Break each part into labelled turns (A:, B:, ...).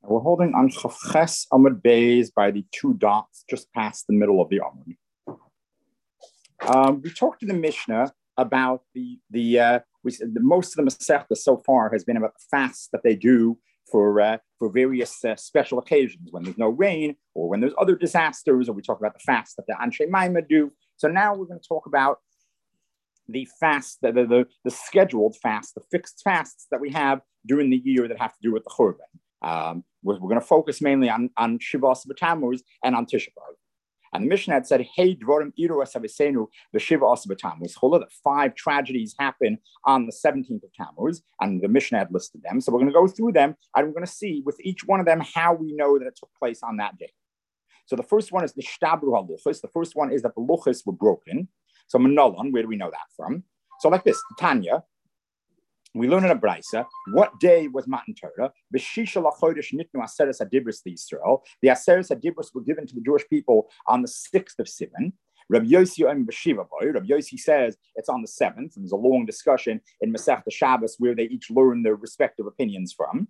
A: We're holding on Ches Amud Beis by the two dots just past the middle of the Amud. We talked in the Mishnah about we said most of the Masechta so far has been about the fasts that they do for various special occasions, when there's no rain or when there's other disasters, or we talk about the fasts that the Anshe Maimah do. So now we're going to talk about the fast, the scheduled fasts, the fixed fasts that we have during the year that have to do with the Churban. We're going to focus mainly on Shivas B'Tammuz and on Tisha B'Av. And the Mishnah had said, "Hey, Dvorim Iru Asavesenu v'Shivas B'Tammuz." That 5 tragedies happen on the 17th of Tammuz, and the Mishnah had listed them. So we're going to go through them, and we're going to see with each one of them how we know that it took place on that day. So the first one is the Shtabru HaLuchos. The first one is that the Luchos were broken. So Manolan, where do we know that from? So like this, Tanya. We learn in a Braisa, what day was Matan Torah? B'shisha lachodesh nitnu aseres hadibros Israel. The aseres hadibros were given to the Jewish people on the 6th of Sivan. Rabbi Yossi b'shiva boy. Rabbi Yossi says it's on the 7th, and there's a long discussion in Masechta Shabbos where they each learn their respective opinions from.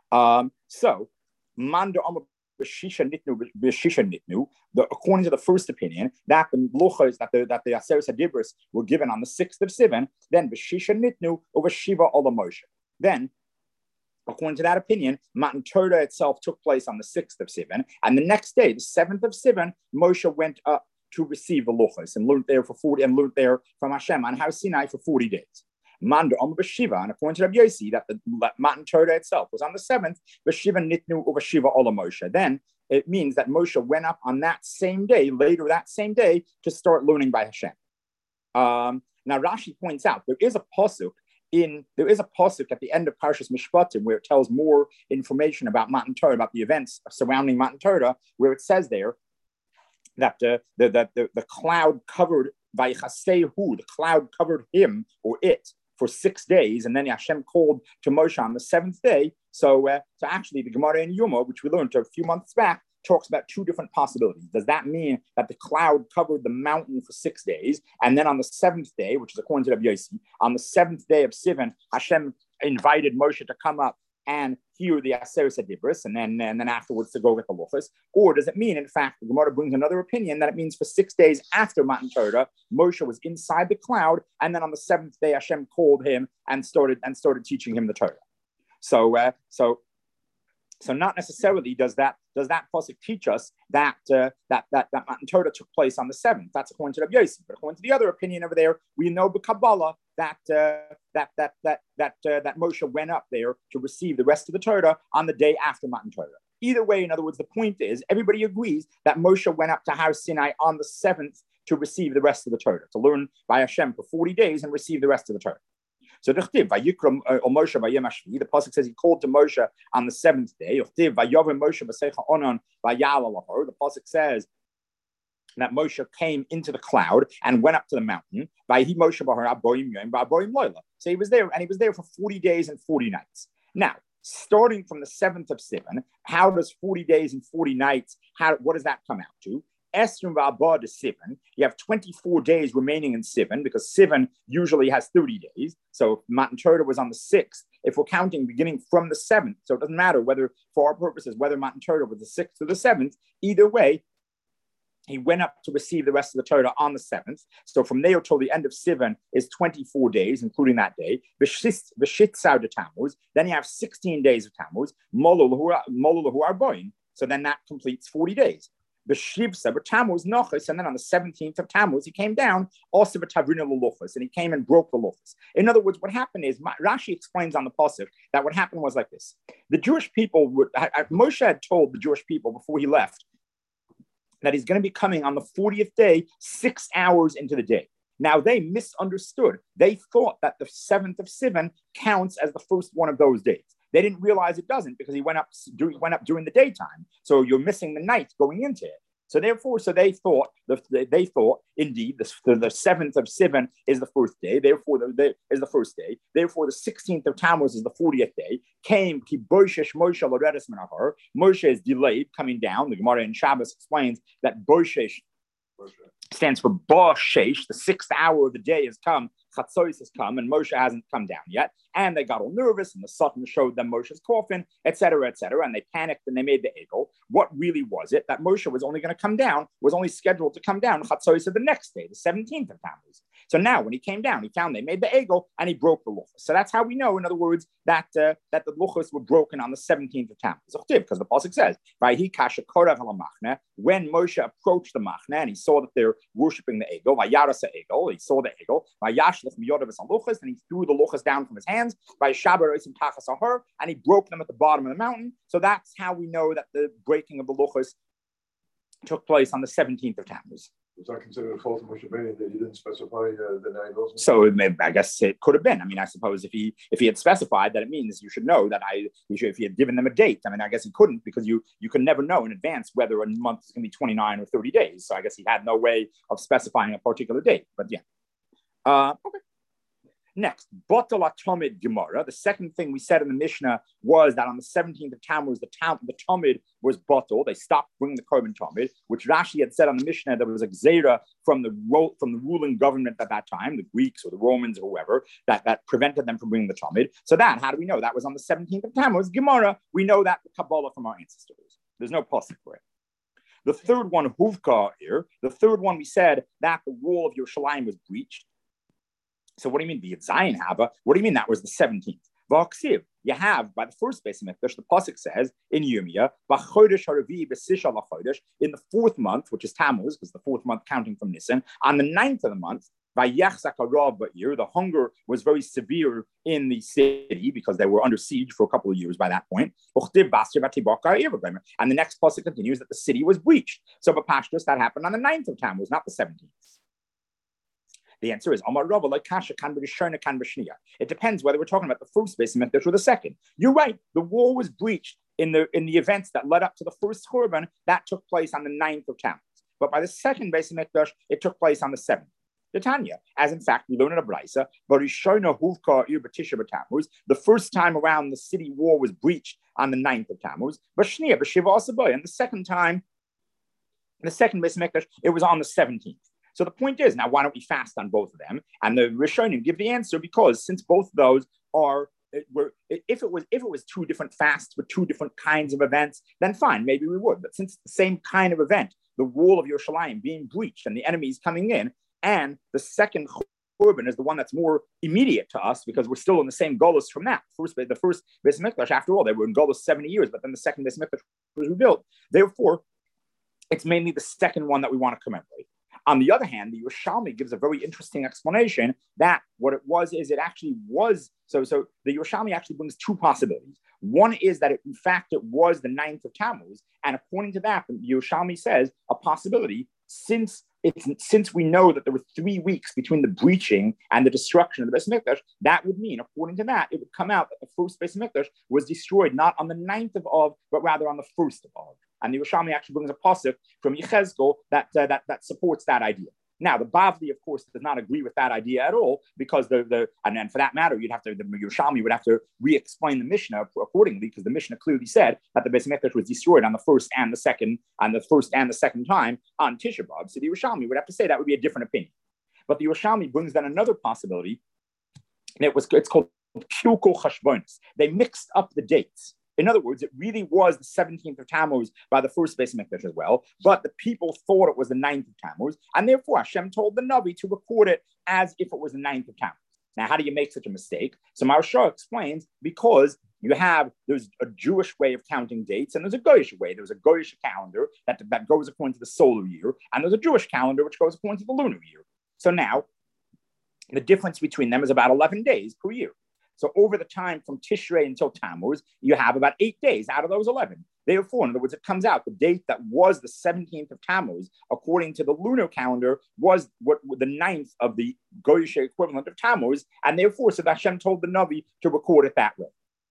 A: So, Manda Amar B'shisha nitnu. According to the first opinion, that the luchos that the Aseres Hadibros were given on the 6th of Sivan, then B'shisha nitnu over Shiva Ola Moshe. Then, according to that opinion, Matan Torah itself took place on the 6th of Sivan, and the next day, the 7th of Sivan, Moshe went up to receive the luchos and learned there from Hashem on Har Sinai for 40 days. Manda Amar B'Shiva, and according to Rabbi Yossi, that the Matan Torah itself was on the 7th, B'Shiva nitnu over Shiva Ola Moshe. Then it means that Moshe went up on that same day, later that same day, to start learning by Hashem. Now Rashi points out there is a pasuk at the end of Parshas Mishpatim where it tells more information about Matan Torah, about the events surrounding Matan Torah, where it says there that the cloud covered Vayichasehu, the cloud covered him or it for 6 days, and then Hashem called to Moshe on the 7th day. So actually, the Gemara in Yoma, which we learned a few months back, talks about 2 different possibilities. Does that mean that the cloud covered the mountain for 6 days, and then on the 7th day, which is according to Rabbi Yossi, on the 7th day of Sivan, Hashem invited Moshe to come up and hear the Aseres Hadibros, and then afterwards to go get the luchos? Or does it mean, in fact, the Gemara brings another opinion that it means for 6 days after Matan Torah, Moshe was inside the cloud, and then on the 7th day Hashem called him and started teaching him the Torah. So not necessarily does that pasuk teach us that Matan Torah took place on the 7th. That's according to Rabbi Yossi. But according to the other opinion over there, we know b'Kabbalah that Moshe went up there to receive the rest of the Torah on the day after Matan Torah. Either way, in other words, the point is everybody agrees that Moshe went up to Har Sinai on the 7th to receive the rest of the Torah, to learn by Hashem for 40 days and receive the rest of the Torah. So the pasuk says he called to Moshe on the 7th day. The pasuk says that Moshe came into the cloud and went up to the mountain. So he was there, and he was there for 40 days and 40 nights. Now, starting from the 7th of Sivan, how does 40 days and 40 nights, what does that come out to? Esrim v'abad is Sivan. You have 24 days remaining in Sivan, because Sivan usually has 30 days. So if Matan Torah was on the 6th, if we're counting beginning from the 7th, so it doesn't matter whether, for our purposes, whether Matan Torah was the 6th or the 7th, either way, he went up to receive the rest of the Torah on the 7th. So from there till the end of Sivan is 24 days, including that day. V'shitzar de Tammuz. Then you have 16 days of Tammuz. Molul lahu arboin. So then that completes 40 days. The Shivsa, but Tammuz Nochos, and then on the 17th of Tammuz, he came down, also Tavrina Luchos, and he came and broke the Luchos. In other words, what happened is, Rashi explains on the pasuk that what happened was like this. The Jewish people, Moshe had told the Jewish people before he left that he's going to be coming on the 40th day, 6 hours into the day. Now, they misunderstood. They thought that the 7th of Sivan counts as the first one of those days. They didn't realize it doesn't, because he went up during the daytime. So you're missing the night going into it. So therefore, they thought indeed the 7th of Sivan is the first day. Therefore, is the first day. Therefore, the 16th of Tammuz is the 40th day. Came ki Boishesh Moshe l'redes minahar. Moshe is delayed coming down. The Gemara in Shabbos explains that Boishesh stands for Ba Sheish, the 6th hour of the day has come, Chatzos has come, and Moshe hasn't come down yet. And they got all nervous, and the Satan showed them Moshe's coffin, etc., and they panicked and they made the Egel. What really was it? That Moshe was only going to come down, was only scheduled to come down Chatzos of the next day, the 17th of Tammuz. So now, when he came down, he found they made the Egel and he broke the Luchos. So that's how we know, in other words, that the Luchos were broken on the 17th of Tammuz. Because the pasuk says, when Moshe approached the Machne and he saw that they're worshipping the Egel, he saw the Egel, and he threw the Luchos down from his hands, and he broke them at the bottom of the mountain. So that's how we know that the breaking of the Luchos took place on the 17th of Tammuz.
B: Was that considered a fault of Moshe Rabbeinu that he didn't specify the 9 goals?
A: So I guess it could have been. I mean, I suppose if he had specified that, it means you should know that if he had given them a date. I mean, I guess he couldn't, because you could never know in advance whether a month is going to be 29 or 30 days. So I guess he had no way of specifying a particular date. But yeah. Okay. Next, Botel Atomid Gemara. The second thing we said in the Mishnah was that on the 17th of Tammuz, the Tomid was Botel. They stopped bringing the Korban Tomid, which Rashi had said on the Mishnah there was a Gzeira from the ruling government at that time, the Greeks or the Romans or whoever, that prevented them from bringing the Tomid. So how do we know? That was on the 17th of Tammuz. Gemara, we know that the Kabbalah from our ancestors. There's no pasuk for it. The third one, Huvka here, the third one we said that the wall of Yerushalayim was breached. So what do you mean, the Zion Hava? What do you mean that was the 17th? V'aksiv, you have, by the first base of Mikdash, the pasuk says in Yirmiyah, in the 4th month, which is Tammuz, because the 4th month counting from Nisan, on the 9th of the month, the hunger was very severe in the city because they were under siege for a couple of years by that point. And the next pasuk continues that the city was breached. So Bapashtus, that happened on the 9th of Tammuz, not the 17th. The answer is Amar Rava, like Kasha can be Shona can be Shnia. It depends whether we're talking about the first base of Mikdash or the second. You're right. The wall was breached in the events that led up to the first Korban. That took place on the 9th of Tammuz. But by the second base of Mikdash, it took place on the 7th. The Tanya, as in fact we learn in a Braisa, the first time around the city wall was breached on the 9th of Tammuz. And the second time, the second base of Mikdash, it was on the 17th. So the point is, now why don't we fast on both of them? And the Rishonim give the answer because since both of those if it was 2 different fasts with 2 different kinds of events, then fine, maybe we would. But since it's the same kind of event, the wall of Yerushalayim being breached and the enemies coming in, and the second Korban is the one that's more immediate to us because we're still in the same Golus from that. The first Beis Mikdash, after all, they were in Golus 70 years, but then the second Beis Mikdash was rebuilt. Therefore, it's mainly the second one that we want to commemorate. On the other hand, the Yerushalmi gives a very interesting explanation that what it was is it actually was, so the Yerushalmi actually brings 2 possibilities. One is that in fact it was the 9th of Tammuz, and according to that, the Yerushalmi says a possibility, since we know that there were 3 weeks between the breaching and the destruction of the Beis Mikdash, that would mean, according to that, it would come out that the first Beis Mikdash was destroyed not on the 9th of Av, but rather on the 1st of Av. And the Yerushalmi actually brings a pasuk from Yechezkel that supports that idea. Now, the Bavli, of course, does not agree with that idea at all, because and then for that matter, the Yerushalmi would have to re-explain the Mishnah accordingly, because the Mishnah clearly said that the Beis Mikdash was destroyed on the first and the second time on Tisha B'Av. So the Yerushalmi would have to say that would be a different opinion. But the Yerushalmi brings then another possibility, and it's called Kilkul Chashbonis. They mixed up the dates. In other words, it really was the 17th of Tammuz by the first Beis Mikdash as well, but the people thought it was the 9th of Tammuz, and therefore Hashem told the Navi to record it as if it was the 9th of Tammuz. Now, how do you make such a mistake? So Maharsha explains, because there's a Jewish way of counting dates, and there's a Goyish way. There's a Goyish calendar that goes according to the solar year, and there's a Jewish calendar which goes according to the lunar year. So now, the difference between them is about 11 days per year. So over the time from Tishrei until Tammuz, you have about 8 days out of those 11. Therefore, in other words, it comes out the date that was the 17th of Tammuz, according to the lunar calendar, was the 9th of the Goyish equivalent of Tammuz, and therefore, so Hashem told the Navi to record it that way.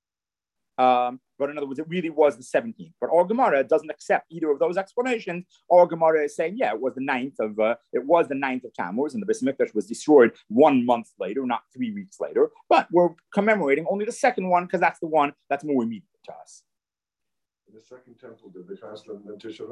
A: But in other words, it really was the 17th. But our Gemara doesn't accept either of those explanations. Our Gemara is saying, yeah, it was the 9th of Tammuz, and the Beis Mikdash was destroyed 1 month later, not 3 weeks later. But we're commemorating only the second one because that's the one that's more immediate to us.
B: In the second temple, did they fast on Tisha B'Av?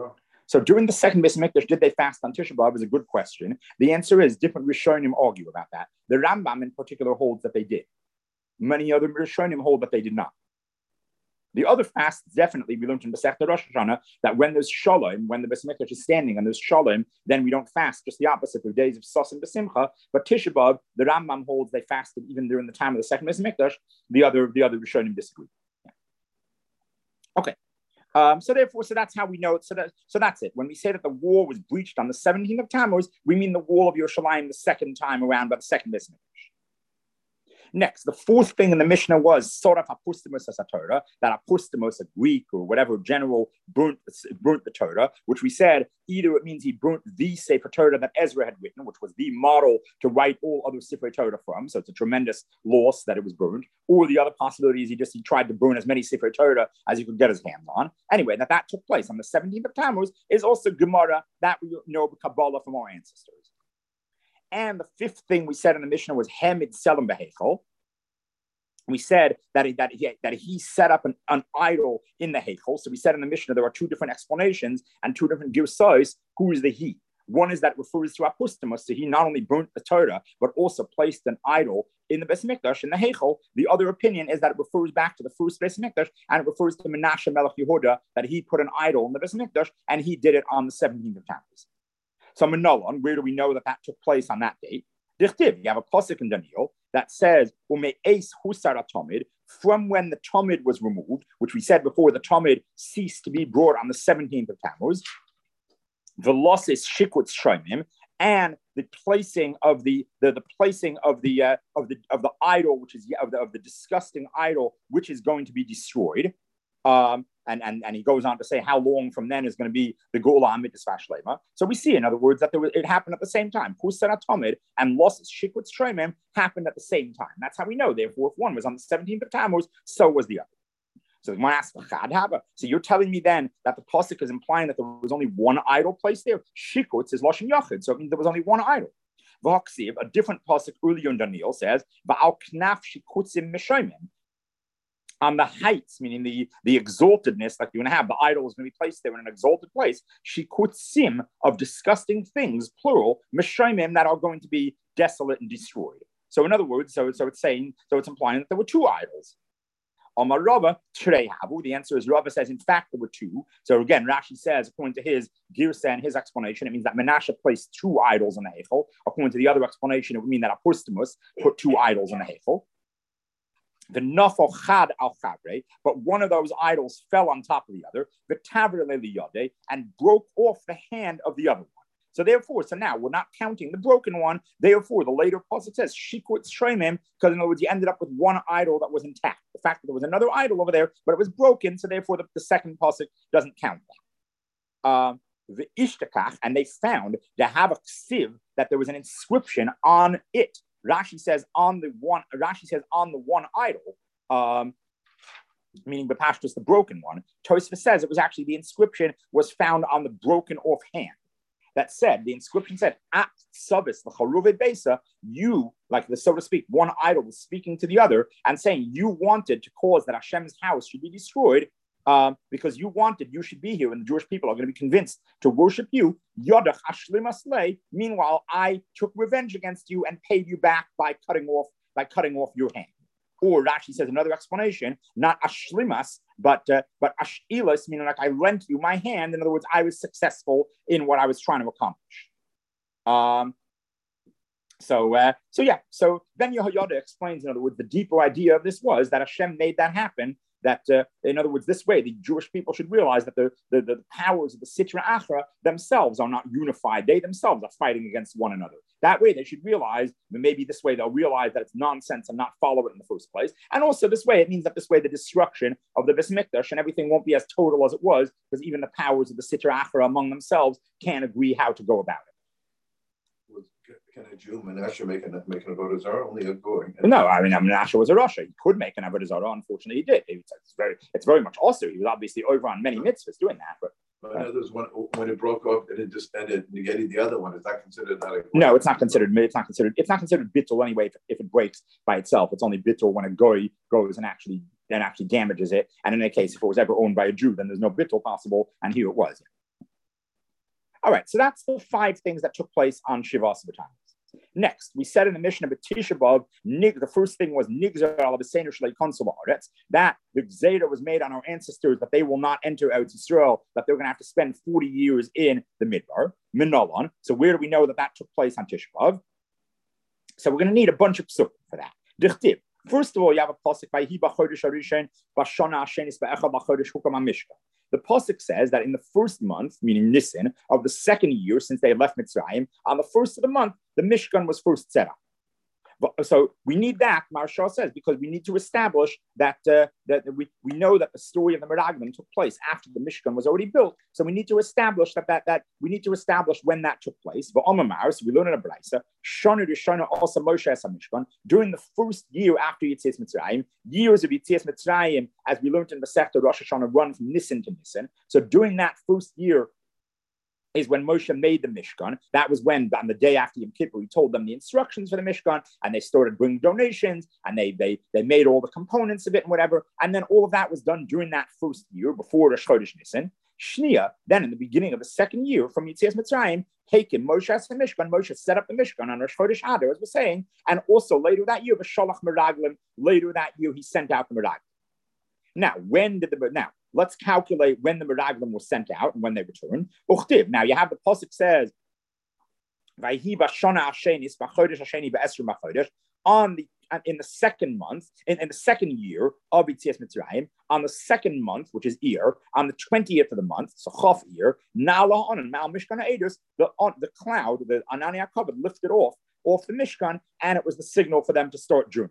A: So during the second Beis Hamikdash, did they fast on Tisha B'Av? Is a good question. The answer is different Rishonim argue about that. The Rambam in particular holds that they did. Many other Rishonim hold that they did not. The other fasts, definitely, we learned in Masechta Rosh Hashanah that when there's Shalom, when the Beis Hamikdash is standing and there's Shalom, then we don't fast, just the opposite, the days of Sos and B'Simcha. But Tisha B'Av, the Rambam holds they fasted even during the time of the second Beis Hamikdash. The other Rishonim disagree. Yeah. Okay. So that's how we know it. So that's it. When we say that the wall was breached on the 17th of Tammuz, we mean the wall of Yerushalayim the second time around by the second Beis Hamikdash. Next, the fourth thing in the Mishnah was sort of apustimus as a Torah, that apustimus, a Greek or whatever general, burnt the Torah, which we said either it means he burnt the Sefer Torah that Ezra had written, which was the model to write all other Sefer Torah from, so it's a tremendous loss that it was burned, or the other possibility is he tried to burn as many Sefer Torah as he could get his hands on. Anyway, that took place on the 17th of Tammuz is also Gemara that we know Kabbalah from our ancestors. And the fifth thing we said in the Mishnah was Hemid Selim Behechel. We said that he set up an idol in the Heichel. So we said in the Mishnah there are two different explanations and two different girsos. Who is the he? One is that it refers to Apustimus, so he not only burnt the Torah, but also placed an idol in the Beis Hamikdash, in the Heichel. The other opinion is that it refers back to the first Beis Hamikdash, and it refers to Menashe Melech Yehuda, that he put an idol in the Beis Hamikdash, and he did it on the 17th of Tammuz. So Manolan, where do we know that took place on that date? Dichtiv, you have a pasuk in Daniel that says, "Ume'es husar atomid," from when the Tomid was removed, which we said before, the Tomid ceased to be brought on the 17th of Tammuz. The loss is shikutz shomim, and the placing of the idol, which is of the disgusting idol, which is going to be destroyed. And he goes on to say how long from then is going to be the Gula Amitzvah Shlema. So we see, in other words, that it happened at the same time. Husar Atomid and losses Shikutz Shomim happened at the same time. That's how we know. Therefore, if one was on the 17th of Tammuz, so was the other. So the Gemara asks, so you're telling me then that the pasuk is implying that there was only one idol placed there? Shikutz is Lashon Yachid, so it means there was only one idol. V'haksiv, a different pasuk earlier in Daniel says, V'al knaf shikutzim mishomim. On the heights, meaning the exaltedness, like you're going to have, the idol is going to be placed there in an exalted place. Shikutsim, of disgusting things, plural, meshomim, that are going to be desolate and destroyed. So in other words, so it's implying that there were two idols. Amar Rava, Havu, the answer is Rava says, in fact, there were two. So again, Rashi says, according to his Girsa and his explanation, it means that Menashe placed two idols in the Heichel. According to the other explanation, it would mean that Apustimus put two idols in the Heichel. The nafal chad al chabre, but one of those idols fell on top of the other, the taver leliyade, and broke off the hand of the other one. So now we're not counting the broken one. Therefore, the later pasuk says shikutz shomim, because in other words, you ended up with one idol that was intact. The fact that there was another idol over there, but it was broken, so therefore the second pasuk doesn't count that. The ishtakach, and they found to have a ksiv that there was an inscription on it. Rashi says on the one idol, meaning Bepashtus, the broken one. Tosfos says it was actually the inscription was found on the broken off hand. That said, the inscription said, "At Savis the Charuve Besa," you, like the so to speak, one idol was speaking to the other and saying you wanted to cause that Hashem's house should be destroyed. Because you should be here, and the Jewish people are going to be convinced to worship you. Yodach Ashlim Aslei. Meanwhile, I took revenge against you and paid you back by cutting off your hand. Or Rashi says another explanation, not Ashlimas, but Ashilas, meaning like I lent you my hand. In other words, I was successful in what I was trying to accomplish. So then Yehoyada explains, in other words, the deeper idea of this was that Hashem made that happen. That, in other words, this way, the Jewish people should realize that the powers of the Sitra Achra themselves are not unified. They themselves are fighting against one another. That way, they should realize, maybe this way, they'll realize that it's nonsense and not follow it in the first place. And also this way, it means that this way, the destruction of the Beis Mikdash and everything won't be as total as it was, because even the powers of the Sitra Achra among themselves can't agree how to go about it.
B: Can a Jew, Menashe, make an avodah zarah? Only a goy?
A: No, I mean, Menashe was a Rasha. He could make an avodah zarah. Unfortunately, he did. It's very much also. He was obviously over on many mitzvahs doing that. But
B: in others, when it broke off and it just ended negating the other one, is that considered not a?
A: No, it's not considered. It's not considered bittul anyway. If it breaks by itself, it's only bittul when a goy goes and actually damages it. And in any case, if it was ever owned by a Jew, then there's no bittul possible. And here it was. All right, so that's the 5 things that took place on Shivas B'Tanis. Next, we said in the Mishnah B'Tisha B'Av, the first thing was Nigzar al B'Seinu Shlei Konsul Haaretz, that the Gzeira was made on our ancestors that they will not enter Eretz Yisrael, that they're going to have to spend 40 years in the Midbar, Minolan. So where do we know that took place on Tisha B'Av? So we're going to need a bunch of psukim for that. Dichtib. First of all, you have a pasuk by Hiba Chodesh Harishan Bashana Hashenis Be'echad LaChodesh Hukam HaMishkan. The pasuk says that in the first month, meaning Nisan, of the second year since they left Mitzrayim, on the first of the month, the Mishkan was first set up. So we need that, Maharsha says, because we need to establish that we know that the story of the Meraglim took place after the Mishkan was already built. So we need to establish that we need to establish when that took place. But so we learn in a Braisa, Shana to Shana also Moshe as a Mishkan, during the first year after Yetzias Mitzrayim, years of Yetzias Mitzrayim, as we learned in Masechta Rosh Hashanah, run from Nisan to Nisan. So during that first year is when Moshe made the Mishkan. That was when, on the day after Yom Kippur, he told them the instructions for the Mishkan, and they started bringing donations, and they made all the components of it and whatever. And then all of that was done during that first year, before Rosh Chodesh Nisan. Shnia, then in the beginning of the second year from Yetzias Mitzrayim, taken Moshe as the Mishkan. Moshe set up the Mishkan on Rosh Chodesh Adar, as we're saying, and also later that year, B'Sholach Meraglim, later that year, he sent out the Meraglim. Now, let's calculate when the Meraglim were sent out and when they returned. Uchtiv. Now, you have the pasuk says, "Vayhi b'shana hashenis b'chodesh hasheni b'esrim b'chodesh." In the second month, in the second year of Yetzias Mitzrayim, on the second month, which is Iyar, on the 20th of the month, so Chof Iyar, Nala on and Mal Mishkan Eidos, the cloud, the Anani HaKavod, lifted off the Mishkan, and it was the signal for them to start journeying.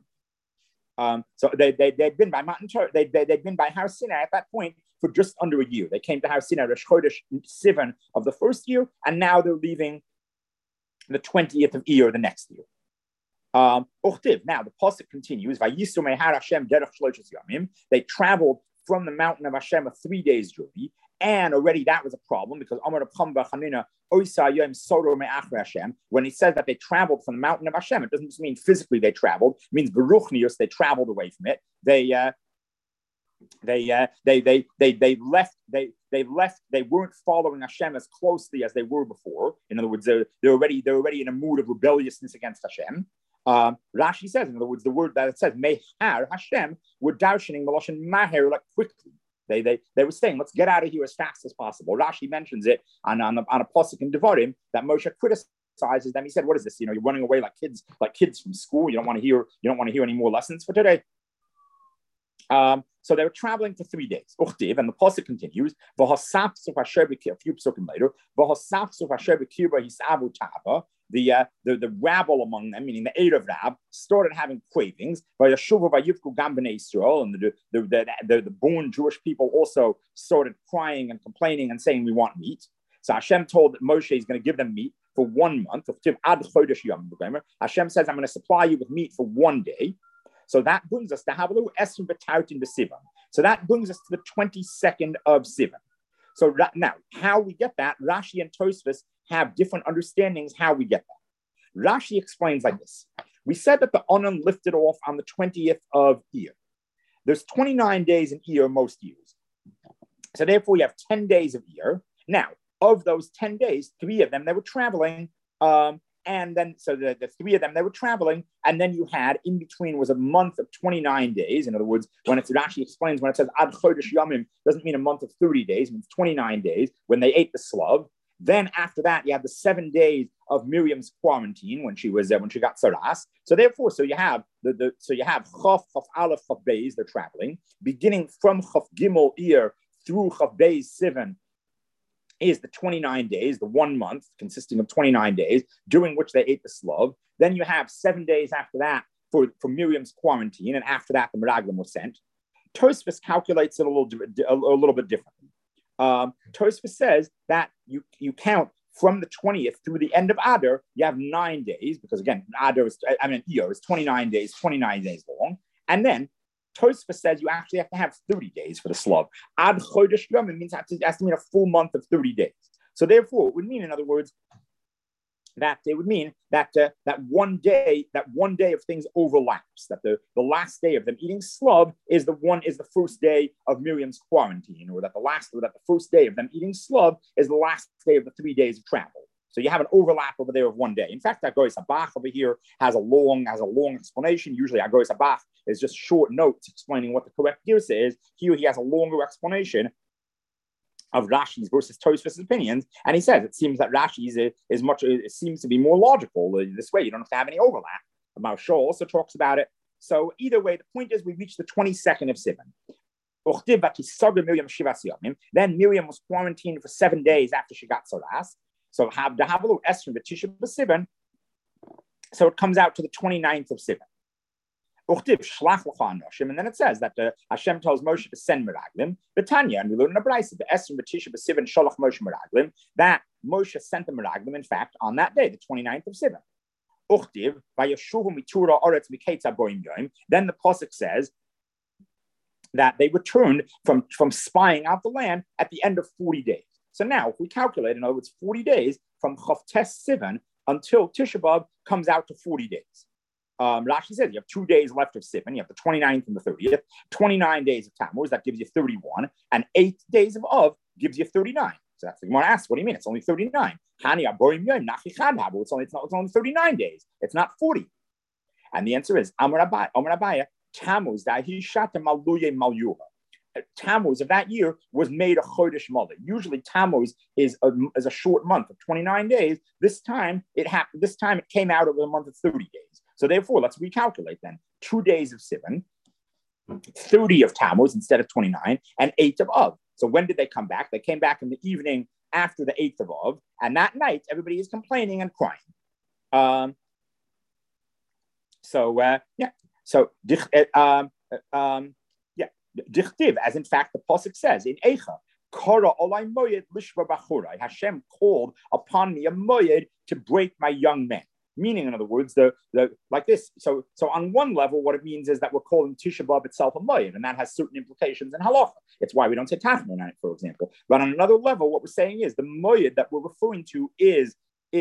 A: So they'd been by Matan Torah, they'd been by Har Sinai at that point for just under a year. They came to Har Sinai Rosh Chodesh Sivan of the first year, and now they're leaving the 20th of Iyar the next year. Now the pasuk continues. They traveled from the mountain of Hashem a 3 days journey, and already that was a problem because when he says that they traveled from the mountain of Hashem, it doesn't just mean physically they traveled; it means beruchnius, they traveled away from it. They left. They weren't following Hashem as closely as they were before. In other words, they're already in a mood of rebelliousness against Hashem. Rashi says, in other words, the word that it says Mehar Hashem were darshaning Meloshin Maher, like quickly. They were saying, let's get out of here as fast as possible. Rashi mentions it on a pasuk in Devarim that Moshe criticizes them. He said, "What is this? You're running away like kids from school. You don't want to hear any more lessons for today." So they were traveling for 3 days. Uchtiv, and the pasuk continues. A few psukim later, the rabble among them, meaning the Erev Rab, started having cravings. And the born Jewish people also started crying and complaining and saying, "We want meat." So Hashem told that Moshe is going to give them meat for 1 month. Hashem says, "I'm going to supply you with meat for 1 day." So that brings us to Havalu Esrim B'Tautin B'Sivan. So that brings us to the 22nd of Sivan. So now, how we get that, Rashi and Tosfos have different understandings how we get that. Rashi explains like this. We said that the Onan lifted off on the 20th of Iyar. There's 29 days in Iyar most years. So therefore, you have 10 days of Iyar. Now, of those 10 days, 3 of them, they were traveling. And then, so the 3 of them, they were traveling. And then you had, in between was a month of 29 days. In other words, when it's Rashi explains, when it says Ad Chodesh Yamim, doesn't mean a month of 30 days, it means 29 days when they ate the slav. Then after that, you have the 7 days of Miriam's quarantine when she got saras. So therefore, you have Chaf Aleph Chaf Beis, they're traveling, beginning from Chaf Gimel Iyar through Chaf Beis Sivan is the 29 days, the 1 month consisting of 29 days, during which they ate the slav. Then you have 7 days after that for Miriam's quarantine, and after that the Meraglim was sent. Tosfos calculates it a little bit differently. Tosfos says that you count from the 20th through the end of Adar, you have 9 days, because again, Iyar is 29 days long. And then Tosfos says you actually have to have 30 days for the slav. Ad Chodesh Yom, it has to mean a full month of 30 days. So therefore, it would mean, in other words, that it would mean that that one day of things overlaps. That the last day of them eating slub is the first day of Miriam's quarantine, or that the first day of them eating slub is the last day of the 3 days of travel. So you have an overlap over there of one day. In fact, Agois Habach over here has a long explanation. Usually Agois Habach is just short notes explaining what the correct girsa is. Here he has a longer explanation of Rashi's versus Tosfos' opinions, and he says it seems that Rashi's it seems to be more logical this way. You don't have to have any overlap. Maharsha also talks about it. So either way, the point is we reached the 22nd of Sivan. Then Miriam was quarantined for 7 days after she got Saras. So Habdahabalu Esrim B'Tisha B'Sivan. So it comes out to the 29th of Sivan. And then it says that Hashem tells Moshe to send Meraglim. Betanya, and we learn in the Brisa, the Esrim B'Tisha B'Sivan Sholach Moshe Meraglim, that Moshe sent the Meraglim, in fact, on that day, the 29th of Sivan. Then the Pasuk says that they returned from spying out the land at the end of 40 days. So now, if we calculate, in other words, 40 days from Chavtes Sivan until Tisha B'Av comes out to 40 days. Rashi says you have 2 days left of Sivan. You have the 29th and the 30th. 29 days of Tammuz, that gives you 31. And 8 days of Av gives you 39. So that's the Gemara asks, what do you mean? It's only 39. It's only 39 days. It's not 40. And the answer is, Amar Abaya, Tammuz, Tammuz of that year was made a Chodesh Maleh. Usually Tammuz is a short month of 29 days. This time it came out over a month of 30 days. So therefore, let's recalculate then. 2 days of Sivan, 30 of Tammuz instead of 29, and 8 of Av. So when did they come back? They came back in the evening after the 8th of Av, and that night everybody is complaining and crying. Dichtiv, as in fact the pasuk says in Eicha, Kara olai moyed lishva bachurai. Hashem called upon me a moyed to break my young men. Meaning, in other words, the like this. So on one level, what it means is that we're calling Tisha B'Av itself a moyed, and that has certain implications in halacha. It's why we don't say tachnon on it, for example. But on another level, what we're saying is the moyed that we're referring to is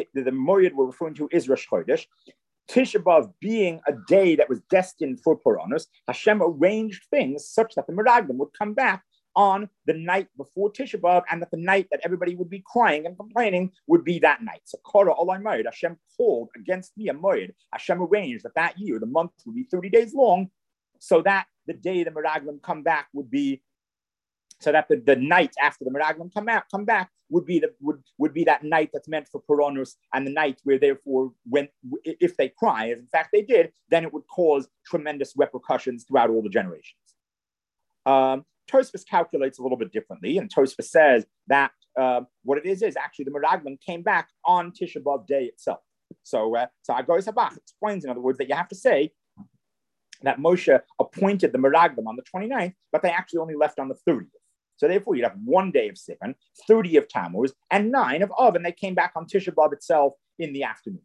A: Rosh Chodesh. Tisha B'Av being a day that was destined for Puranus, Hashem arranged things such that the Meraglim would come back on the night before Tisha B'Av, and that the night that everybody would be crying and complaining would be that night. So Kara Olai Moed, Hashem called against me a Moed. Hashem arranged that year, the month would be 30 days long, so that the day the Meraglim come back would be, so that the night after the Meraglim come back would be that night that's meant for Puranus, and the night where therefore if they cry, as in fact they did, then it would cause tremendous repercussions throughout all the generations. Tosfos calculates a little bit differently, and Tosfos says that what it is actually the Meraglim came back on Tisha B'Av day itself. So Agoros Habach explains, in other words, that you have to say that Moshe appointed the Meraglim on the 29th, but they actually only left on the 30th. So therefore, you'd have 1 day of Sivan, 30 of Tammuz, and 9 of Av, and they came back on Tisha B'Av itself in the afternoon.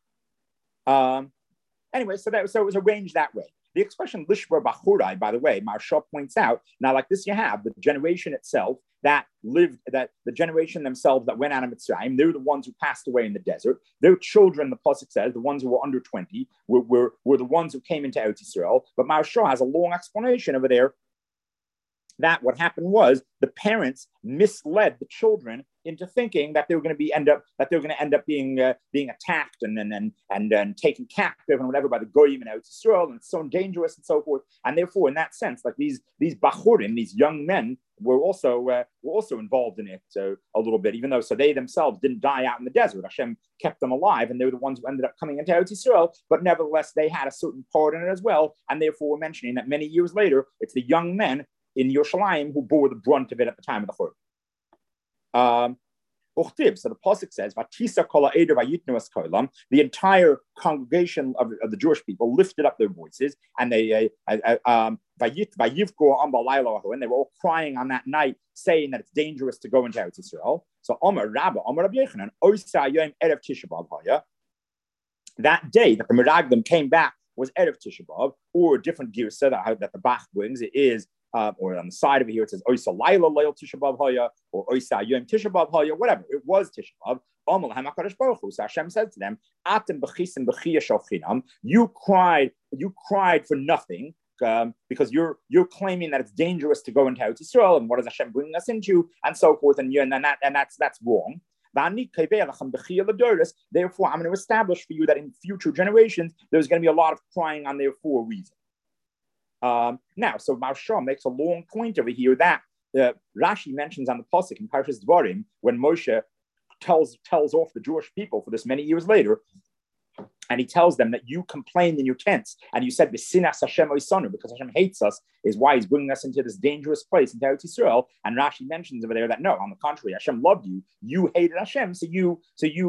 A: Anyway, so it was arranged that way. The expression Lishbar Bachurai, by the way, Maharsha points out, now like this you have the generation itself that the generation themselves that went out of Mitzrayim, they're the ones who passed away in the desert. Their children, the Pasuk says, the ones who were under 20, were the ones who came into Eretz Yisrael. But Maharsha has a long explanation over there that what happened was the parents misled the children into thinking that they were going to end up being attacked and taken captive and whatever by the goyim and Eretz Yisrael, and it's so dangerous and so forth. And therefore, in that sense, like these bachurim, these young men, were also involved in it a little bit, even though they themselves didn't die out in the desert. Hashem kept them alive, and they were the ones who ended up coming into Eretz Yisrael. But nevertheless, they had a certain part in it as well. And therefore, we're mentioning that many years later, it's the young men in Yerushalayim who bore the brunt of it at the time of the Churban. So the pasuk says, the entire congregation of the Jewish people lifted up their voices, and they and they were all crying on that night, saying that it's dangerous to go into Eretz Yisrael. So that day that the Meraglim came back was Erev Tisha B'Av, or a different girsa that the Bach brings. It is, or on the side of it here, it says Oisa Laila Leil Tisha B'Av Haya, or Oisa Yom Tisha B'Av Haya, whatever. It was Tisha B'Av. So Hashem said to them, you cried for nothing. Because you're claiming that it's dangerous to go into Eretz Yisrael, and what does Hashem bring us into, and so forth, and that's wrong. Therefore, I'm going to establish for you that in future generations there's going to be a lot of crying on there for a reason. Now, so Maharsha makes a long point over here that Rashi mentions on the pasuk in Parshas Dvarim when Moshe tells off the Jewish people for this many years later. And he tells them that you complained in your tents and you said, "B'sinas Hashem oisanu," because Hashem hates us, is why he's bringing us into this dangerous place in Eretz Yisrael. And Rashi mentions over there that no, on the contrary, Hashem loved you. You hated Hashem, so you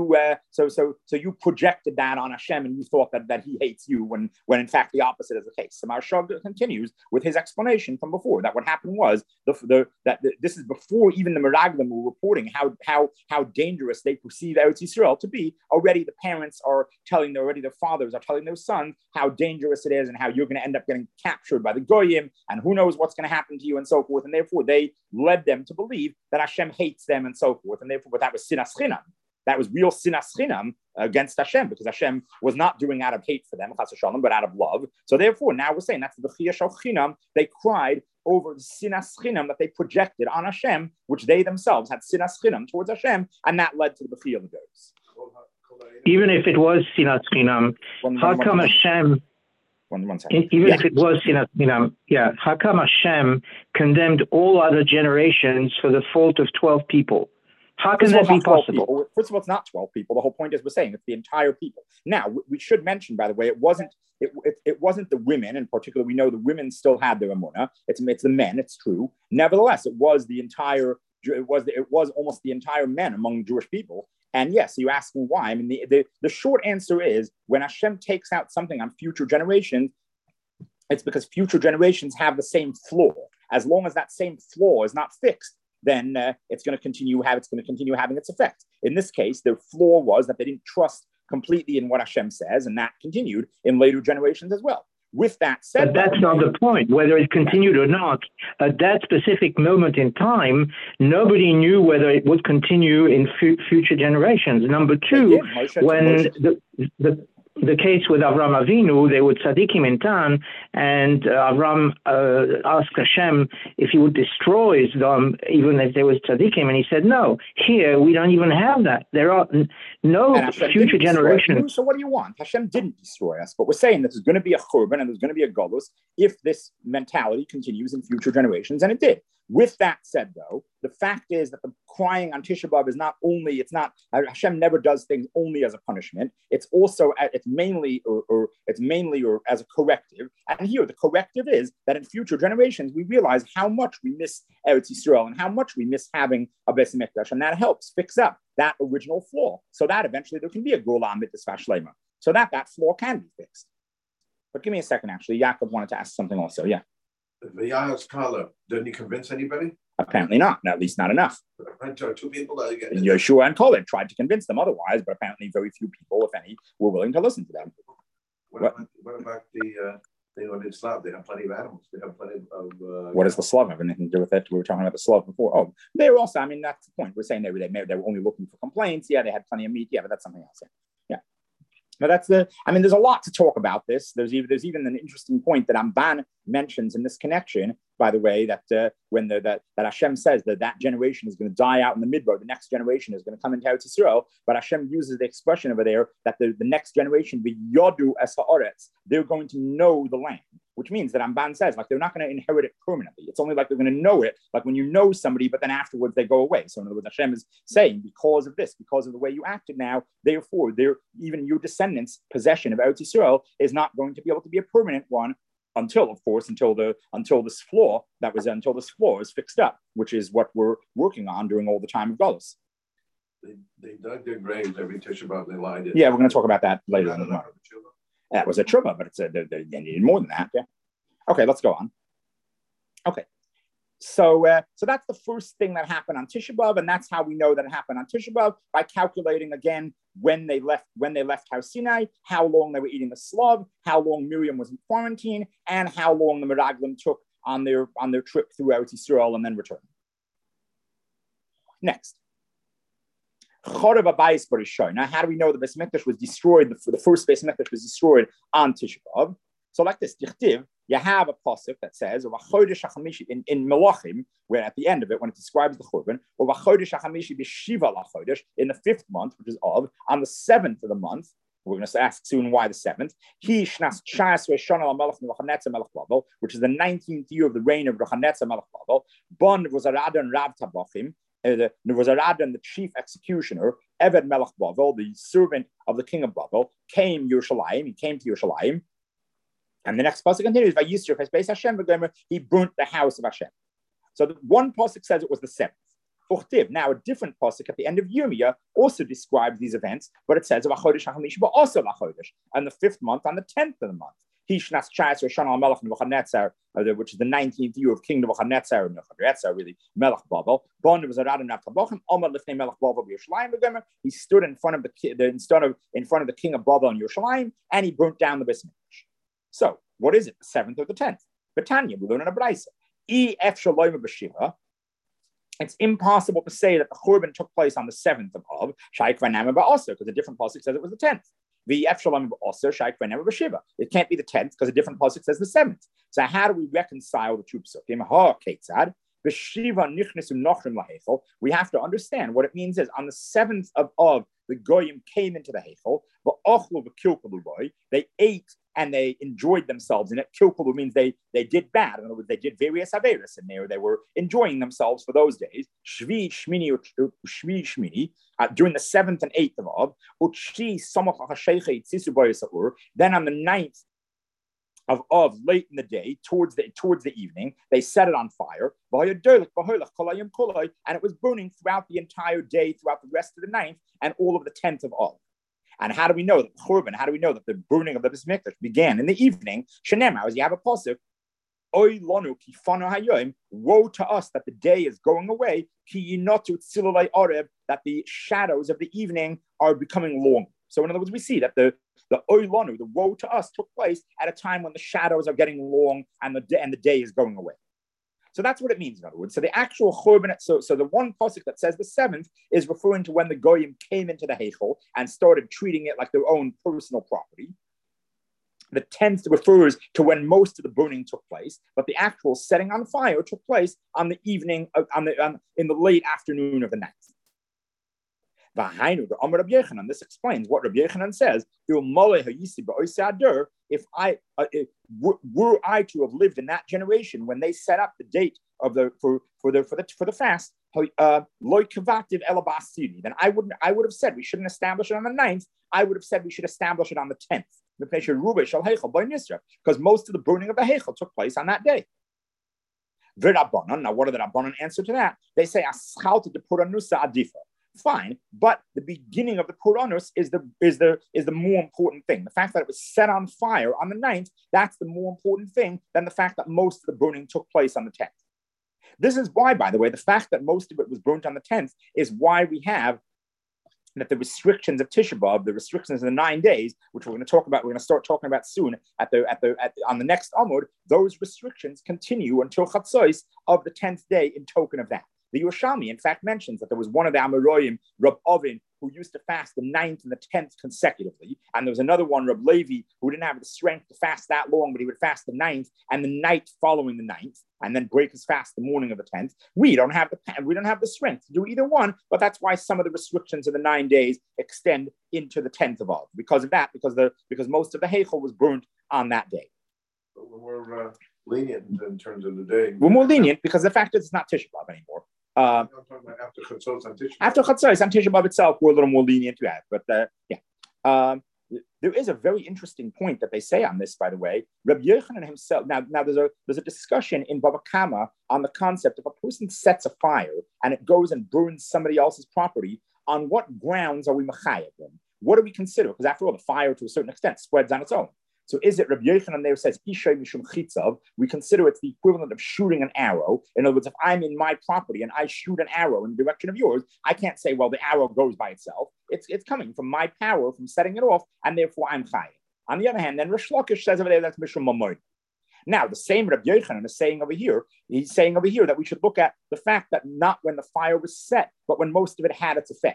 A: projected that on Hashem, and you thought that he hates you when in fact the opposite is the case. So Maharsha continues with his explanation from before that what happened was that this is before even the Meraglim were reporting how dangerous they perceive Eretz Yisrael to be. Already the parents are telling their fathers are telling their sons how dangerous it is and how you're going to end up getting captured by the Goyim and who knows what's going to happen to you and so forth. And therefore, they led them to believe that Hashem hates them and so forth. And therefore, but that was sinas chinam. That was real sinas chinam against Hashem because Hashem was not doing out of hate for them, chas v'shalom, but out of love. So therefore, now we're saying that's the b'chiyah shel chinam. They cried over the sinas chinam that they projected on Hashem, which they themselves had sinas chinam towards Hashem, and that led to the b'chiyah l'goyos.
C: Even if it was sinas chinam, how come Hashem? Even if it was sinas chinam, how come Hashem condemned all other generations for the fault of 12 people? How can that be possible?
A: People. First of all, it's not 12 people. The whole point is we're saying it's the entire people. Now, we should mention, by the way, it wasn't the women in particular. We know the women still had their emunah. It's the men. It's true. Nevertheless, it was almost the entire men among Jewish people. And yes, you're asking why. I mean, the short answer is when Hashem takes out something on future generations, it's because future generations have the same flaw. As long as that same flaw is not fixed, then it's going to continue having its effect. In this case, the flaw was that they didn't trust completely in what Hashem says, and that continued in later generations as well. With that said,
C: but that's not the point. Whether it continued or not, at that specific moment in time, nobody knew whether it would continue in future generations. Number two, when the case with Avram Avinu, they were tzaddikim in Tan, and Avram asked Hashem if he would destroy them, even if they were tzaddikim, and he said, no, here we don't even have that. There are no future generations.
A: So what do you want? Hashem didn't destroy us, but we're saying that there's going to be a churban and there's going to be a golus if this mentality continues in future generations, and it did. With that said, though, the fact is that the crying on Tisha B'Av Hashem never does things only as a punishment. It's also, it's mainly as a corrective. And here, the corrective is that in future generations, we realize how much we miss Eretz Yisrael and how much we miss having a Beis Mikdash, and that helps fix up that original flaw, so that eventually there can be a Gula Mitzvah Shlema, so that flaw can be fixed. But give me a second, actually. Yaakov wanted to ask something also, yeah.
B: V'yahas Kala, didn't he convince anybody?
A: Apparently not, at least not enough.
B: Two people.
A: Yeshua and Caleb tried to convince them otherwise, but apparently very few people, if any, were willing to listen to them.
B: What about the thing on Islam? They have plenty of animals. They have plenty of...
A: What does the Slav have anything to do with it? We were talking about the Slav before. Oh, they were also, I mean, that's the point. We're saying they were only looking for complaints. Yeah, they had plenty of meat. Yeah, but that's something else. Yeah. But there's a lot to talk about this. There's even an interesting point that Amban mentions in this connection, by the way, that that Hashem says that generation is going to die out in the midbar, the next generation is going to come into Eretz Yisrael, but Hashem uses the expression over there that the next generation, v'yodu es ha'aretz, they're going to know the land, which means that Amban says, like, they're not going to inherit it permanently. It's only like they're going to know it, like when you know somebody, but then afterwards they go away. So in other words, Hashem is saying, because of this, because of the way you acted now, therefore, even your descendants' possession of Eretz Yisrael is not going to be able to be a permanent one until this flaw is fixed up, which is what we're working on during all the time of Galus.
B: They dug their graves every Tisha B'Av. They lied in.
A: Yeah, we're going to talk about that later in the month. That was a truma, but they needed more than that. Yeah. Okay, let's go on. Okay, so that's the first thing that happened on Tisha B'Av, and that's how we know that it happened on Tisha B'Av, by calculating again when they left Har Sinai, how long they were eating the slav, how long Miriam was in quarantine, and how long the Meraglim took on their trip through Eretz Yisrael and then returned. Next. Chorav Abayis Barishoy. Now, how do we know the Beis Mikdash was destroyed? The first Beis Mikdash was destroyed on Tisha B'Av. So, like this, Yichtiv, you have a pasuk that says, in Melachim, where at the end of it, when it describes the Churban, in the 5th month, which is Av, on the 7th of the month. We're going to ask soon why the 7th. Which is the 19th year of the reign of Nebuchadnezzar Melech Bavel. Bon Nevuzaradan Rav Tabachim, Nevuzaradan, the chief executioner, Eved Melech Bavel, the servant of the king of Bavel, came Yerushalayim. He came to Yerushalayim. And the next pasuk continues, he burnt the house of Hashem. So the one pasuk says it was the 7th. Now, a different pasuk at the end of Yirmiyah also describes these events, but it says, but also and the 5th month on the 10th of the month. Which is the 19th year of King Nebuchadnezzar, really, Melech Bavel. He stood in front of the king of Bavel in Yerushalayim, and he burnt down the Beis Mikdash. So, what is it, the 7th or the 10th? Betanya, we learn in a Braisa. It's impossible to say that the Churban took place on the 7th of Av, also, because a different pasuk says it was the 10th. It can't be the 10th because a different pasuk says the 7th. So how do we reconcile the two psukim? We have to understand what it means is on the 7th of Av, the Goyim came into the Heichel, they ate and they enjoyed themselves in it. Kilkulu means they did bad. In other words, they did various averis in there. They were enjoying themselves for those days. Shvi Shmini, during the 7th and 8th of Av. Then on the 9th of Av, late in the day, towards the evening, they set it on fire. And it was burning throughout the entire day, throughout the rest of the 9th, and all of the 10th of Av. And how do we know that the Churban, how do we know that the burning of the Beis Mikdash began in the evening? Shenema, as you have a pasuk, Oy lanu ki fanu hayoim, woe to us that the day is going away, ki yinotu tzilulei oreb, that the shadows of the evening are becoming long. So in other words, we see that the Oy lanu, the woe to us, took place at a time when the shadows are getting long and the day is going away. So that's what it means, in other words. So the actual Churban, so the one pasuk that says the 7th is referring to when the Goyim came into the Heichel and started treating it like their own personal property. The 10th refers to when most of the burning took place, but the actual setting on fire took place on the evening, in the late afternoon of the 9th. And this explains what Rabbi Yochanan says. If were I to have lived in that generation when they set up the date of for the fast, then I would have said we shouldn't establish it on the 9th. I would have said we should establish it on the 10th. Because most of the burning of the Heichel took place on that day. Now, what did the Rabbanan answer to that? They say fine, but the beginning of the Puranus is the more important thing. The fact that it was set on fire on the 9th, that's the more important thing than the fact that most of the burning took place on the 10th. This is why, by the way, the fact that most of it was burnt on the 10th is why we have that the restrictions of Tisha B'Av, the restrictions of the 9 days, which we're going to talk about, we're going to start talking about soon on the next Amud, those restrictions continue until Chatzos of the 10th day in token of that. The Yerushalmi, in fact, mentions that there was one of the Amoraim, Rab Ovin, who used to fast the 9th and the 10th consecutively. And there was another one, Rab Levi, who didn't have the strength to fast that long, but he would fast the 9th and the night following the 9th, and then break his fast the morning of the 10th. We don't have the strength to do either one, but that's why some of the restrictions of the 9 days extend into the 10th of Av. Because of that, because most of the Heichel was burnt on that day.
B: But we're lenient in terms of the day.
A: We're more lenient because the fact is it's not Tisha B'Av anymore.
B: I'm talking about after Chatzos on Tisha B'Av.
A: After Chatzos on Tisha B'Av itself, we're a little more lenient to that. But there is a very interesting point that they say on this, by the way. Rabbi Yochanan himself. Now there's a discussion in Baba Kama on the concept if a person sets a fire and it goes and burns somebody else's property, on what grounds are we mechayev them? What do we consider? Because after all, the fire to a certain extent spreads on its own. So is it Rabbi Yochanan there says, Ishay Mishum Chitzav, we consider it's the equivalent of shooting an arrow. In other words, if I'm in my property and I shoot an arrow in the direction of yours, I can't say, well, the arrow goes by itself. It's coming from my power, from setting it off, and therefore I'm chayav. On the other hand, then Rish Lakish says over there, that's Mishum Mamoid. Now, the same Rabbi Yochanan is saying over here, he's saying over here that we should look at the fact that not when the fire was set, but when most of it had its effect.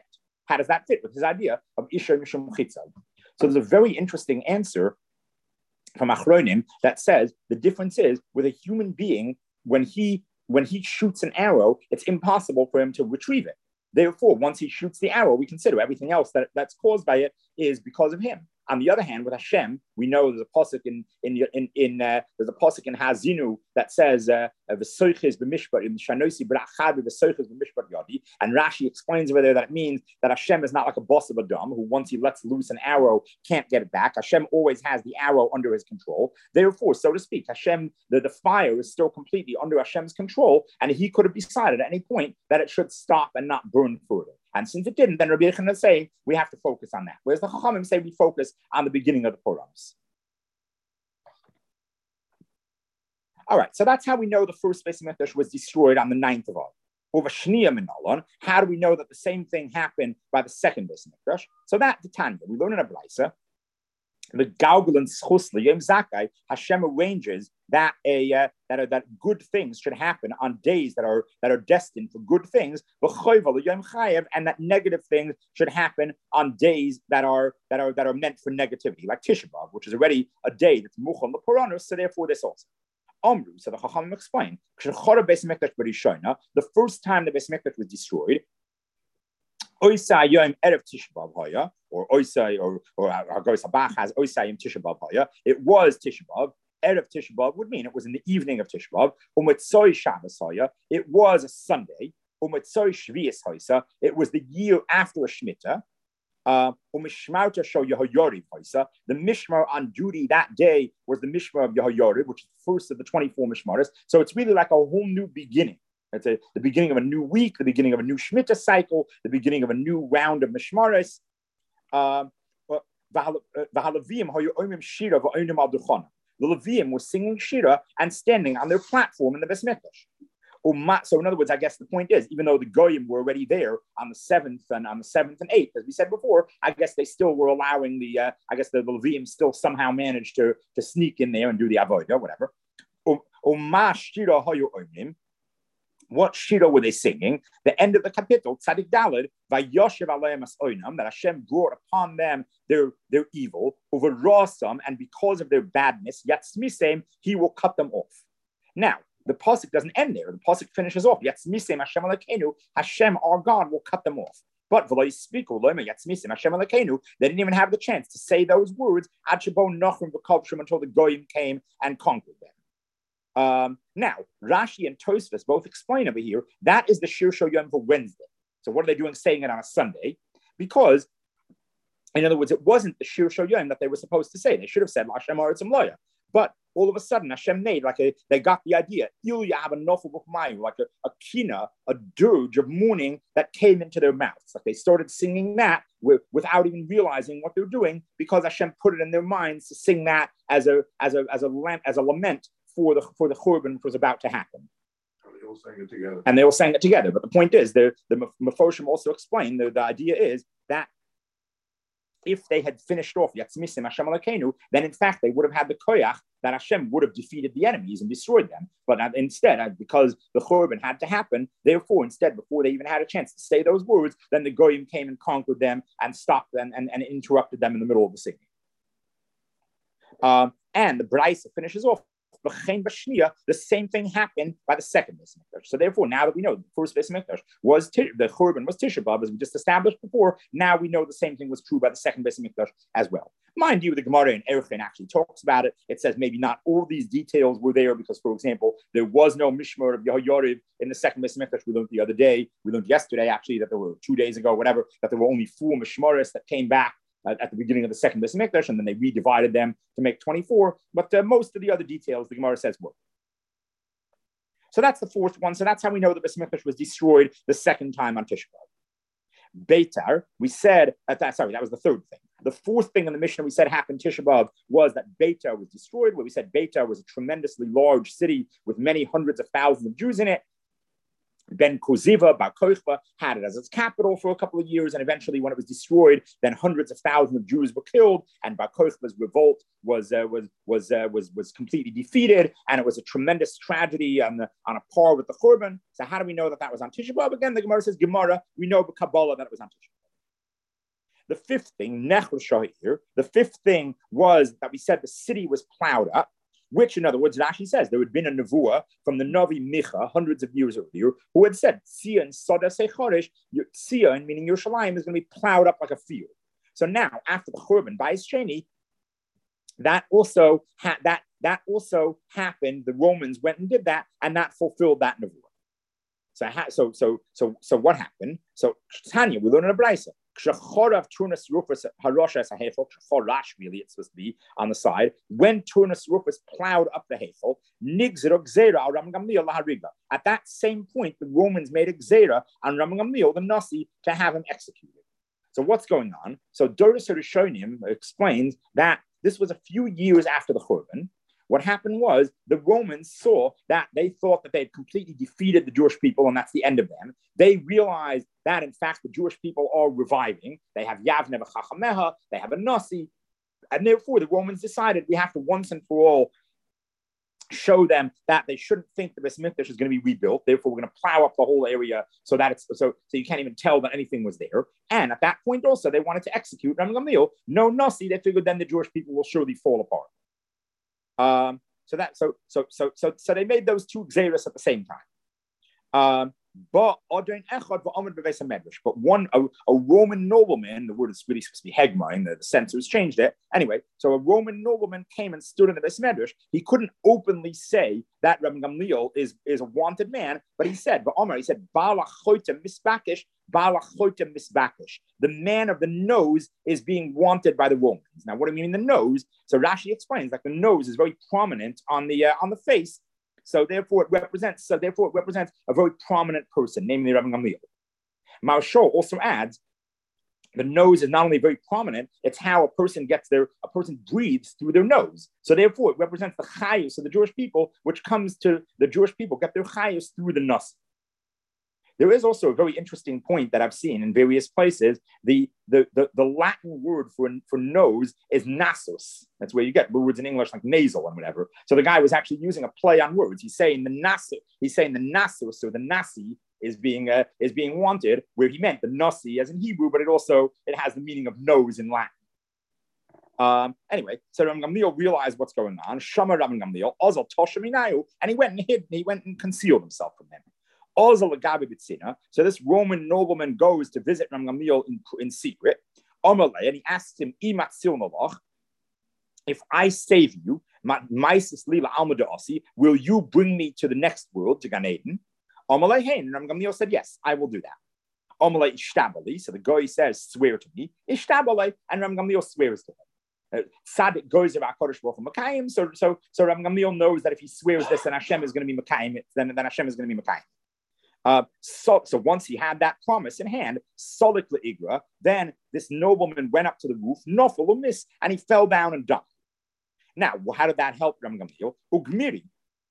A: How does that fit with his idea of Isha Mishum Chitza? So there's a very interesting answer from Achronim that says the difference is with a human being, when he shoots an arrow, it's impossible for him to retrieve it. Therefore, once he shoots the arrow, we consider everything else that's caused by it is because of him. On the other hand, with Hashem, we know there's a pasuk in there's a pasuk in Hazinu that says v'soiches b'mishpat in shanosi brachad v'soiches b'mishpat yadi, and Rashi explains over there that it means that Hashem is not like a boss of Adam who once he lets loose an arrow can't get it back. Hashem always has the arrow under his control. Therefore, so to speak, Hashem the fire is still completely under Hashem's control, and he could have decided at any point that it should stop and not burn further. And since it didn't, then Rabbi Yochanan is saying we have to focus on that. Whereas the Chachamim say we focus on the beginning of the Purams. All right, so that's how we know the first Beis Hamikdash was destroyed on the 9th of Av. Over Shnia Minalon, how do we know that the same thing happened by the second Beis Hamikdash? So that the Tanya, we learn in a Braisa, the Galgal and Schus L'Yom Zakai, Hashem arranges that that good things should happen on days that are destined for good things, and that negative things should happen on days that are meant for negativity, like Tisha B'Av, which is already a day that's Muchal L'Poranos, so therefore this also. So the Chachamim explain, the first time the Beis Hamikdash was destroyed, Oisai Yom Erev Tisha B'Av Haya, or Oisai, or Hagos Habach has Oisai Yom Tisha B'Av Haya. It was Tisha B'Av. Erev Tisha B'Av would mean it was in the evening of Tisha B'Av. Umetzoi Shabbos Haya. It was a Sunday. Umetzoi Shvius Hoisa. It was the year after a Shemitah. Umishmarta Sho Yehoyariv Hoisa. The Mishmar on duty that day was the Mishmar of Yehoyariv, which is the first of the 24 Mishmaras. So it's really like a whole new beginning. It's the beginning of a new week, the beginning of a new Shemitah cycle, the beginning of a new round of Mishmaris. The Leviim were singing Shira and standing on their platform in the Beis Hamikdash. So in other words, I guess the point is, even though the Goyim were already there on the 7th and 8th, as we said before, I guess they still were allowing the Leviim still somehow managed to sneak in there and do the Avodah, whatever. What Shira were they singing? The end of the capital, Tzadik Daled, Vayoshev Aleim As Oinam, that Hashem brought upon them their evil, over Rasam, and because of their badness, Yatzmisem, he will cut them off. Now, the pasuk doesn't end there. The pasuk finishes off. Yatzmisem Hashem Alakenu, Hashem our God will cut them off. But Yatzmisem Hashem Alakenu, they didn't even have the chance to say those words until the Goyim came and conquered them. Now, Rashi and Tosfos both explain over here that is the Shir Shel Yom for Wednesday. So what are they doing saying it on a Sunday? Because, in other words, it wasn't the Shir Shel Yom that they were supposed to say. They should have said Hashem Haratzim Loya. But all of a sudden, Hashem made they got the idea, like a kina, a dirge of mourning that came into their mouths. Like they started singing that without even realizing what they're doing, because Hashem put it in their minds to sing that as a lament for the Churban which was about to happen.
B: They all sang it together.
A: And they all sang it together. But the point is, the Mefoshim also explain the idea is that if they had finished off Yatzmisim Hashem Alakenu, then in fact they would have had the koyach that Hashem would have defeated the enemies and destroyed them. But instead, because the Churban had to happen, therefore, instead, before they even had a chance to say those words, then the Goyim came and conquered them and stopped them and interrupted them in the middle of the singing. And the Braisa finishes off. The same thing happened by the second Beis Hamikdash. So therefore, now that we know the first Beis Hamikdash was the Churban was Tisha B'Av, as we just established before, now we know the same thing was true by the second Beis Hamikdash as well. Mind you, the Gemara in Erechin actually talks about it. It says maybe not all these details were there because, for example, there was no Mishmar of Yehoyariv in the second Beis Hamikdash. We learned the other day, we learned yesterday actually that there were 2 days ago, whatever, that there were only 4 Mishmaris that came back at the beginning of the second Beis Hamikdash, and then they redivided them to make 24. But most of the other details, the Gemara says, were. So that's the fourth one. So that's how we know the Beis Hamikdash was destroyed the second time on Tisha B'Av. Beitar, we said, that was the third thing. The fourth thing in the Mishnah we said happened Tisha B'Av was that Beitar was destroyed, where we said Beitar was a tremendously large city with many hundreds of thousands of Jews in it. Ben Koziva, Bar Kochba, had it as its capital for a couple of years, and eventually, when it was destroyed, then hundreds of thousands of Jews were killed, and Bar Kochba's revolt was completely defeated, and it was a tremendous tragedy on a par with the Churban. So, how do we know that was on Tisha B'Av? Again, the Gemara says, we know by Kabbalah that it was on Tisha B'Av. The fifth thing, Nechel Shahir, the fifth thing was that we said the city was plowed up, which, in other words, it actually says there had been a nevuah from the Navi Micha hundreds of years earlier who had said, Sion Soda Sechoresh, Sion, meaning Yerushalayim, is going to be plowed up like a field. So now, after the Churban by Sheni, that also happened. The Romans went and did that, and that fulfilled that nevuah. So what happened? So Tanya, we learn in a brayso. Really, it's supposed to be on the side. When Turnus Rufus plowed up the Hechel, at that same point, the Romans made a gzera on Ram Gamliel, the Nasi, to have him executed. So what's going on? So Doris Rishonim explains that this was a few years after the Churban. What happened was the Romans saw that they thought that they had completely defeated the Jewish people and that's the end of them. They realized that, in fact, the Jewish people are reviving. They have Yavne v'Chachameha, they have a Nasi, and therefore the Romans decided we have to once and for all show them that they shouldn't think the Beis Mikdash is going to be rebuilt. Therefore, we're going to plow up the whole area so that it's so you can't even tell that anything was there. And at that point, also, they wanted to execute Ram Gamliel. No Nasi. They figured then the Jewish people will surely fall apart. So they made those two gzeros at the same time. But one, a Roman nobleman, the word is really supposed to be hegmine, the censors changed it. Anyway, so a Roman nobleman came and stood in the Beis Medrash. He couldn't openly say that Rabbi Gamliel is a wanted man, but he said, the man of the nose is being wanted by the Romans. Now, what do you mean the nose? So Rashi explains like the nose is very prominent on the face. So therefore, it represents a very prominent person, namely Rabbi Gamliel. Marshall also adds, the nose is not only very prominent; it's how a person breathes through their nose. So therefore, it represents the chayus of the Jewish people, which comes to the Jewish people get their chayus through the nasi. There is also a very interesting point that I've seen in various places. The Latin word for nose is nasus. That's where you get words in English like nasal and whatever. So the guy was actually using a play on words. He's saying the nasus, or the nasi is being wanted, where he meant the nasi as in Hebrew, but it has the meaning of nose in Latin. Anyway, so Rabbi Gamliel realized what's going on. Shama Rabbi Gamliel, Ozal Toshaminayu, and he went and hid. He went and concealed himself from him. So this Roman nobleman goes to visit Ram Gamliel in secret. And he asks him, if I save you, will you bring me to the next world, to Gan Eden? And Ram Gamliel said, yes, I will do that. So the guy says, swear to me. And Ram Gamliel swears to him. Tzaddik goes about Kodesh Baruch Hu Makayim. So Ram Gamliel knows that if he swears this, then Hashem is going to be Makayim. Then Hashem is going to be Makayim. So once he had that promise in hand, Solik Le'igra, then this nobleman went up to the roof, Nofel Umis, and he fell down and died. Now, how did that help Ram Gamliel? Ugmiri.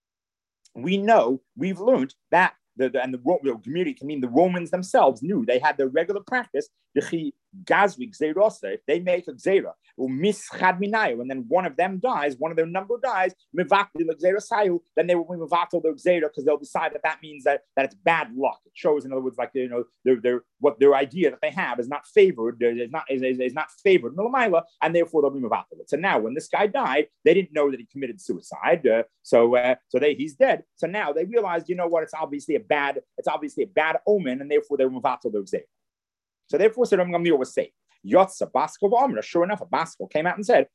A: We've learned that the Gemiri can mean the Romans themselves knew they had their regular practice. If they make a gzera, and then one of them dies, one of their number dies, then they will be mevatel their gzera because they'll decide that means that it's bad luck. It shows, in other words, like what their idea that they have is not favored, is not favored, and therefore they'll be mevatel it. So now, when this guy died, they didn't know that he committed suicide. He's dead. So now they realized, you know what? It's obviously a bad omen, and therefore they were mevatel their gzera. So therefore, Ram Gamliel was saved. Yotza Baskol v'Amra. Sure enough, a Baskol came out and said,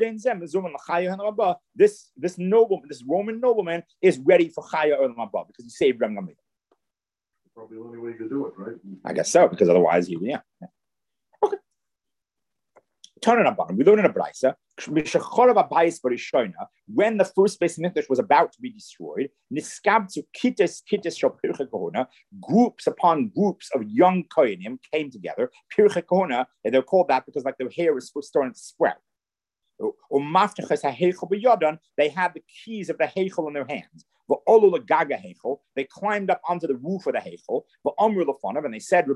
A: This nobleman, this Roman nobleman, is ready for Chaya Olam Haba because he saved Ram Gamliel.
B: Probably the only way to do it, right?
A: I guess so, because otherwise, yeah. Okay. Turn it up. We learn in a brayso. When the first Beis Mikdash was about to be destroyed, groups upon groups of young kohanim came together. Pirchei Kohuna, and they're called that because like their hair is starting to sprout. They had the keys of the Heichel in their hands. They climbed up onto the roof of the Heichel. And they said,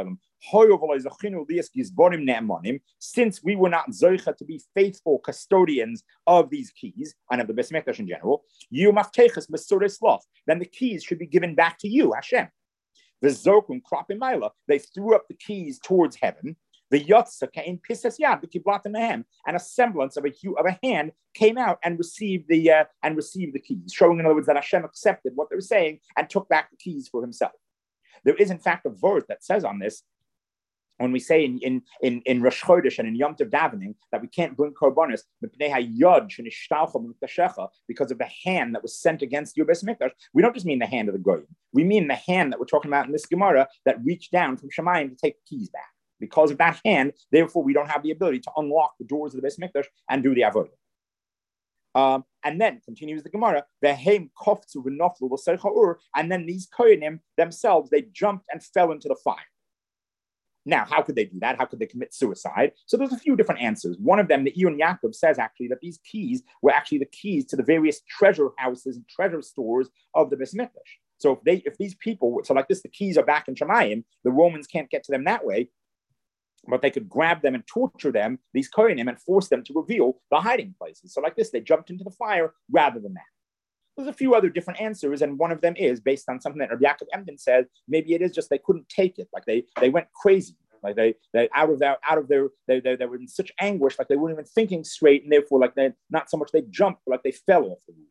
A: since we were not zoicha to be faithful custodians of these keys and of the Beis Mikdash in general, then the keys should be given back to you, Hashem. They threw up the keys towards heaven. The Yotza came Pisas Yad, the Kiblatim Mehem, and a semblance of a hand came out and received the keys, showing in other words that Hashem accepted what they were saying and took back the keys for himself. There is in fact a verse that says on this, when we say in Rosh Chodesh and in Yom Tov davening that we can't bring korbanos because of the hand that was sent against your Beis Mikdash, we don't just mean the hand of the goyim. We mean the hand that we're talking about in this Gemara that reached down from Shemayim to take the keys back. Because of that hand, therefore, we don't have the ability to unlock the doors of the Beis Mikdash and do the avodah. And then continues the Gemara, and then these kohanim themselves, they jumped and fell into the fire. Now, how could they do that? How could they commit suicide? So there's a few different answers. One of them, the Iyun Yaakov says actually that these keys were actually the keys to the various treasure houses and treasure stores of the Beis Mikdash. So if these people, so like this, the keys are back in Shemayim, the Romans can't get to them that way, but they could grab them and torture them, these kohanim, and force them to reveal the hiding places. So like this, they jumped into the fire rather than that. There's a few other different answers, and one of them is based on something that Rabbi Yaakov Emden said. Maybe it is just they couldn't take it, like they went crazy, like they were in such anguish, like they weren't even thinking straight, and therefore like they not so much they jumped, but like they fell off the roof.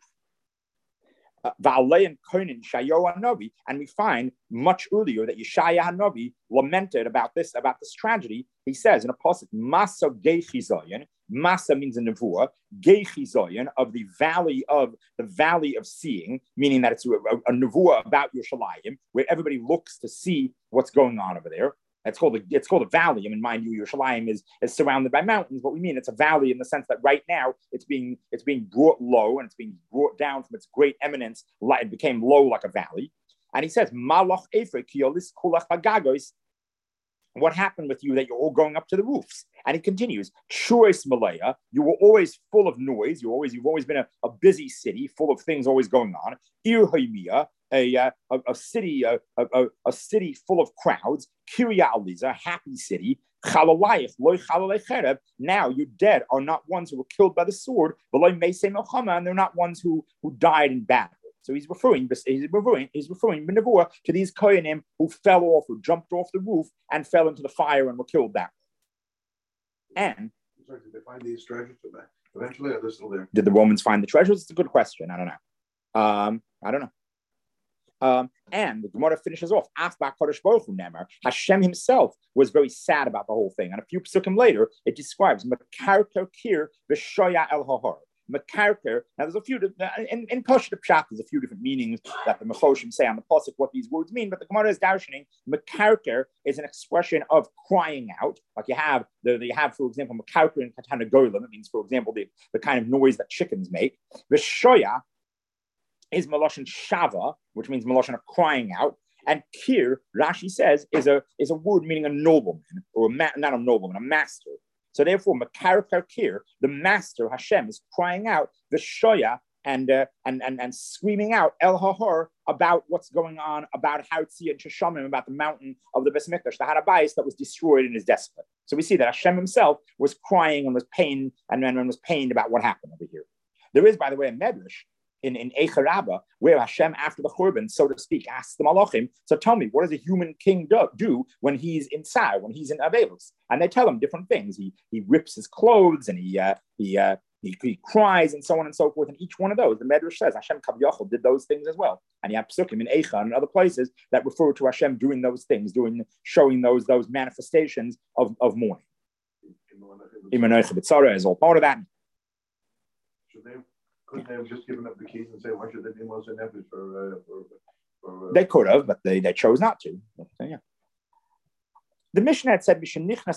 A: And we find much earlier that Yeshaya Hanavi lamented about this tragedy. He says in a pasuk, Masa Geichizayin. Masa means a nevuah. Geichizayin of the valley of seeing, meaning that it's a nevuah about Yerushalayim, where everybody looks to see what's going on over there. It's called a valley. I mean, mind you, Yerushalayim is surrounded by mountains, but we mean it's a valley in the sense that right now it's being brought low and it's being brought down from its great eminence. It became low like a valley. And he says, Malach Efer Kiolis Kulach Hagagos. What happened with you that you're all going up to the roofs? And he continues, Shuris Malaya, you were always full of noise. You've always been a busy city, full of things always going on. Ir Haimiyah, a city full of crowds. Kiryat Aliza, happy city. Now your dead are not ones who were killed by the sword, and they're not ones who died in battle. So he's referring B'Nevuah to these kohanim who fell off, who jumped off the roof and fell into the fire and were killed that way. And
B: did they find these treasures eventually, or they're still there?
A: Did the Romans find the treasures? It's a good question. I don't know. And the Gemara finishes off. Hashem himself was very sad about the whole thing. And a few psukim later, it describes Mekarker Kir V'Shoya El Hahar. Mekarker. Now, there's a few in Pashat Pshat. There's a few different meanings that the Mechoshim say on the pasuk what these words mean. But the Gemara is darshaning. Mekarker is an expression of crying out, like you have, for example, Mekarker in Katana Goyim. It means, for example, the kind of noise that chickens make. V'Shoya is Maloshan Shava, which means Maloshan of crying out. And Kir, Rashi says, is a word meaning a nobleman, or not a nobleman, a master. So therefore, Mekarker Kir, the master Hashem, is crying out the Shoya and screaming out El Hahor about what's going on, about Harzia and Sheshamim, about the mountain of the Beis Mikdash, the Harabayis that was destroyed and is desolate. So we see that Hashem himself was crying and was pained about what happened over here. There is, by the way, a medrash in Eicha Rabbah, where Hashem, after the Churban, so to speak, asks the Malachim, so tell me, what does a human king do when he's in Tsar, when he's in Avelus? And they tell him different things. He rips his clothes and he cries and so on and so forth. And each one of those, the Medrash says, Hashem Kaviyachol did those things as well. And you have psukim in Eicha and other places that refer to Hashem doing those things, showing those manifestations of mourning. Imanoicha B'tzara is all part of that.
B: Couldn't they have just given up the keys and say, why should they be Moshe Nefesh for
A: They could have, but they chose not to. But, yeah. The Mishnah had said,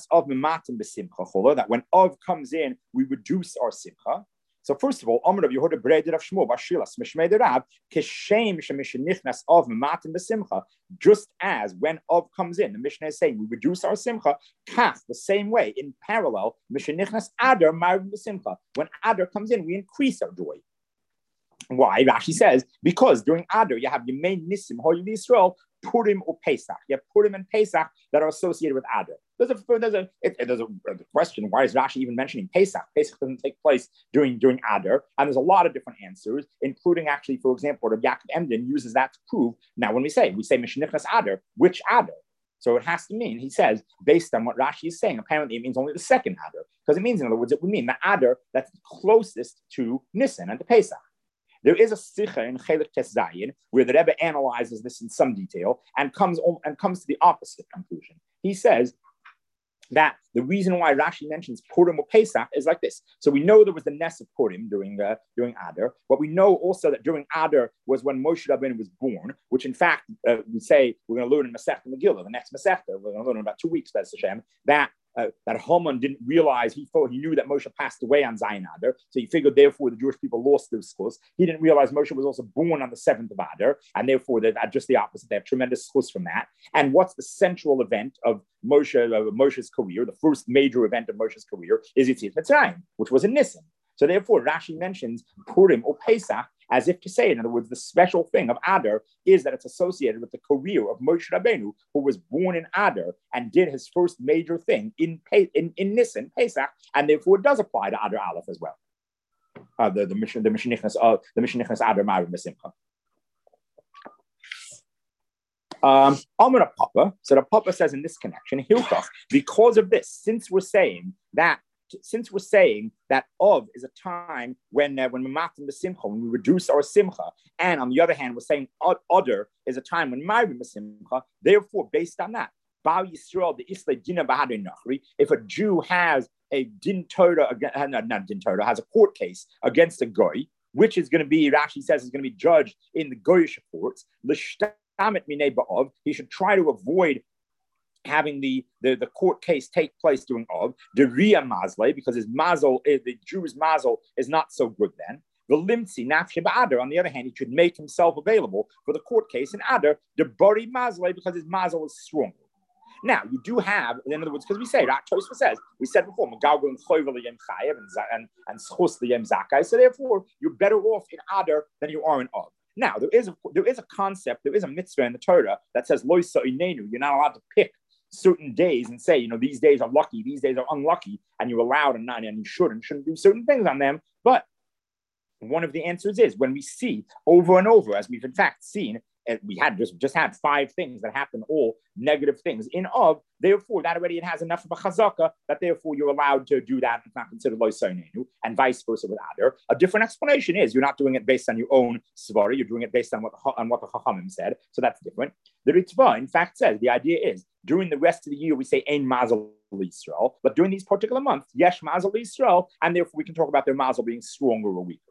A: that when Av comes in, we reduce our simcha. So first of all, Amr of Yehuda Breded of Shmuel Bashilas Mishmei Rav Keshem Shemishnichnas Av Matim B'Simcha. Just as when Av comes in, the Mishnah is saying we reduce our simcha. Kach the same way in parallel Mishnichnas Adar Marim B'Simcha. When Adar comes in, we increase our joy. Why? Rashi says because during Adar you have Yemei Nisim Holy Yisrael, Purim or Pesach. You have Purim and Pesach that are associated with Adar. There's a question, why is Rashi even mentioning Pesach? Pesach doesn't take place during Adar, and there's a lot of different answers, including actually, for example, Rabbi Yaakov Emden uses that to prove. Now, when we say Mishnichnas Adar, which Adar? So it has to mean, he says, based on what Rashi is saying, apparently it means only the second Adar. Because it means, in other words, it would mean the Adar that's closest to Nisan and to Pesach. There is a Sicha in Chelik Tes Zayin where the Rebbe analyzes this in some detail and comes to the opposite conclusion. He says that the reason why Rashi mentions Purim or Pesach is like this. So we know there was the Ness of Purim during Adar, but we know also that during Adar was when Moshe Rabbeinu was born, which in fact we say we're going to learn in Masechta Megillah, the next Masechta, we're going to learn in about 2 weeks, B'ez Hashem, that Haman didn't realize, he knew that Moshe passed away on Zayin Adar, so he figured therefore the Jewish people lost their schus. He didn't realize Moshe was also born on the 7th of Adar, and therefore they've had just the opposite. They have tremendous schus from that. And what's the central event of Moshe's career, the first major event of Moshe's career, is Yetziat Mitzrayim, which was in Nisan. So therefore Rashi mentions Purim or Pesach as if to say, in other words, the special thing of Adar is that it's associated with the career of Moshe Rabbeinu, who was born in Adar and did his first major thing in Nisan, Pesach, and therefore it does apply to Adar Aleph as well. The Mishnichnas Adar Ma'ariv Mesimcha. Amar Papa, so the Papa says in this connection, Hilchach, because of this, since we're saying that Av is a time when we matim the simcha, when we reduce our simcha, and on the other hand, we're saying Adar is a time when Ma'ariv the simcha. Therefore, based on that, Ba'al Yisrael the Islay Dina Bahadei Nachri, if a Jew has a din Torah, not din Torah, has a court case against a goy, which is going to be, Rashi says, is going to be judged in the goyish courts, l'shtamet minei ba'av, he should try to avoid having the court case take place during Av, the Ria Mazle, because the Jew's mazel is not so good then. The Limtzi Nafshe Adar, on the other hand, he should make himself available for the court case in Adar, the Bari Mazle, because his mazel is stronger. Now, you do have, in other words, because we say, Tosfos says, we said before, Megalgal and Choyvel Yem Chayev and Schus Yem Zakai, so therefore, you're better off in Adar than you are in Av. Now, there is a concept, there is a mitzvah in the Torah that says, Lo Sa'inenu, you're not allowed to pick certain days and say, these days are lucky, these days are unlucky, and you're allowed and you shouldn't do certain things on them. But one of the answers is when we see over and over, as we've in fact seen, and we had just had 5 things that happen, all negative things in Av, therefore that already it has enough of a chazaka that therefore you're allowed to do that. It's not considered lo soinenu, and vice versa with Adar. A different explanation is you're not doing it based on your own svari, you're doing it based on what the Chachamim said, so that's different. The Ritva in fact says the idea is during the rest of the year we say ein mazel Yisrael, but during these particular months yesh mazel Yisrael, and therefore we can talk about their mazel being stronger or weaker.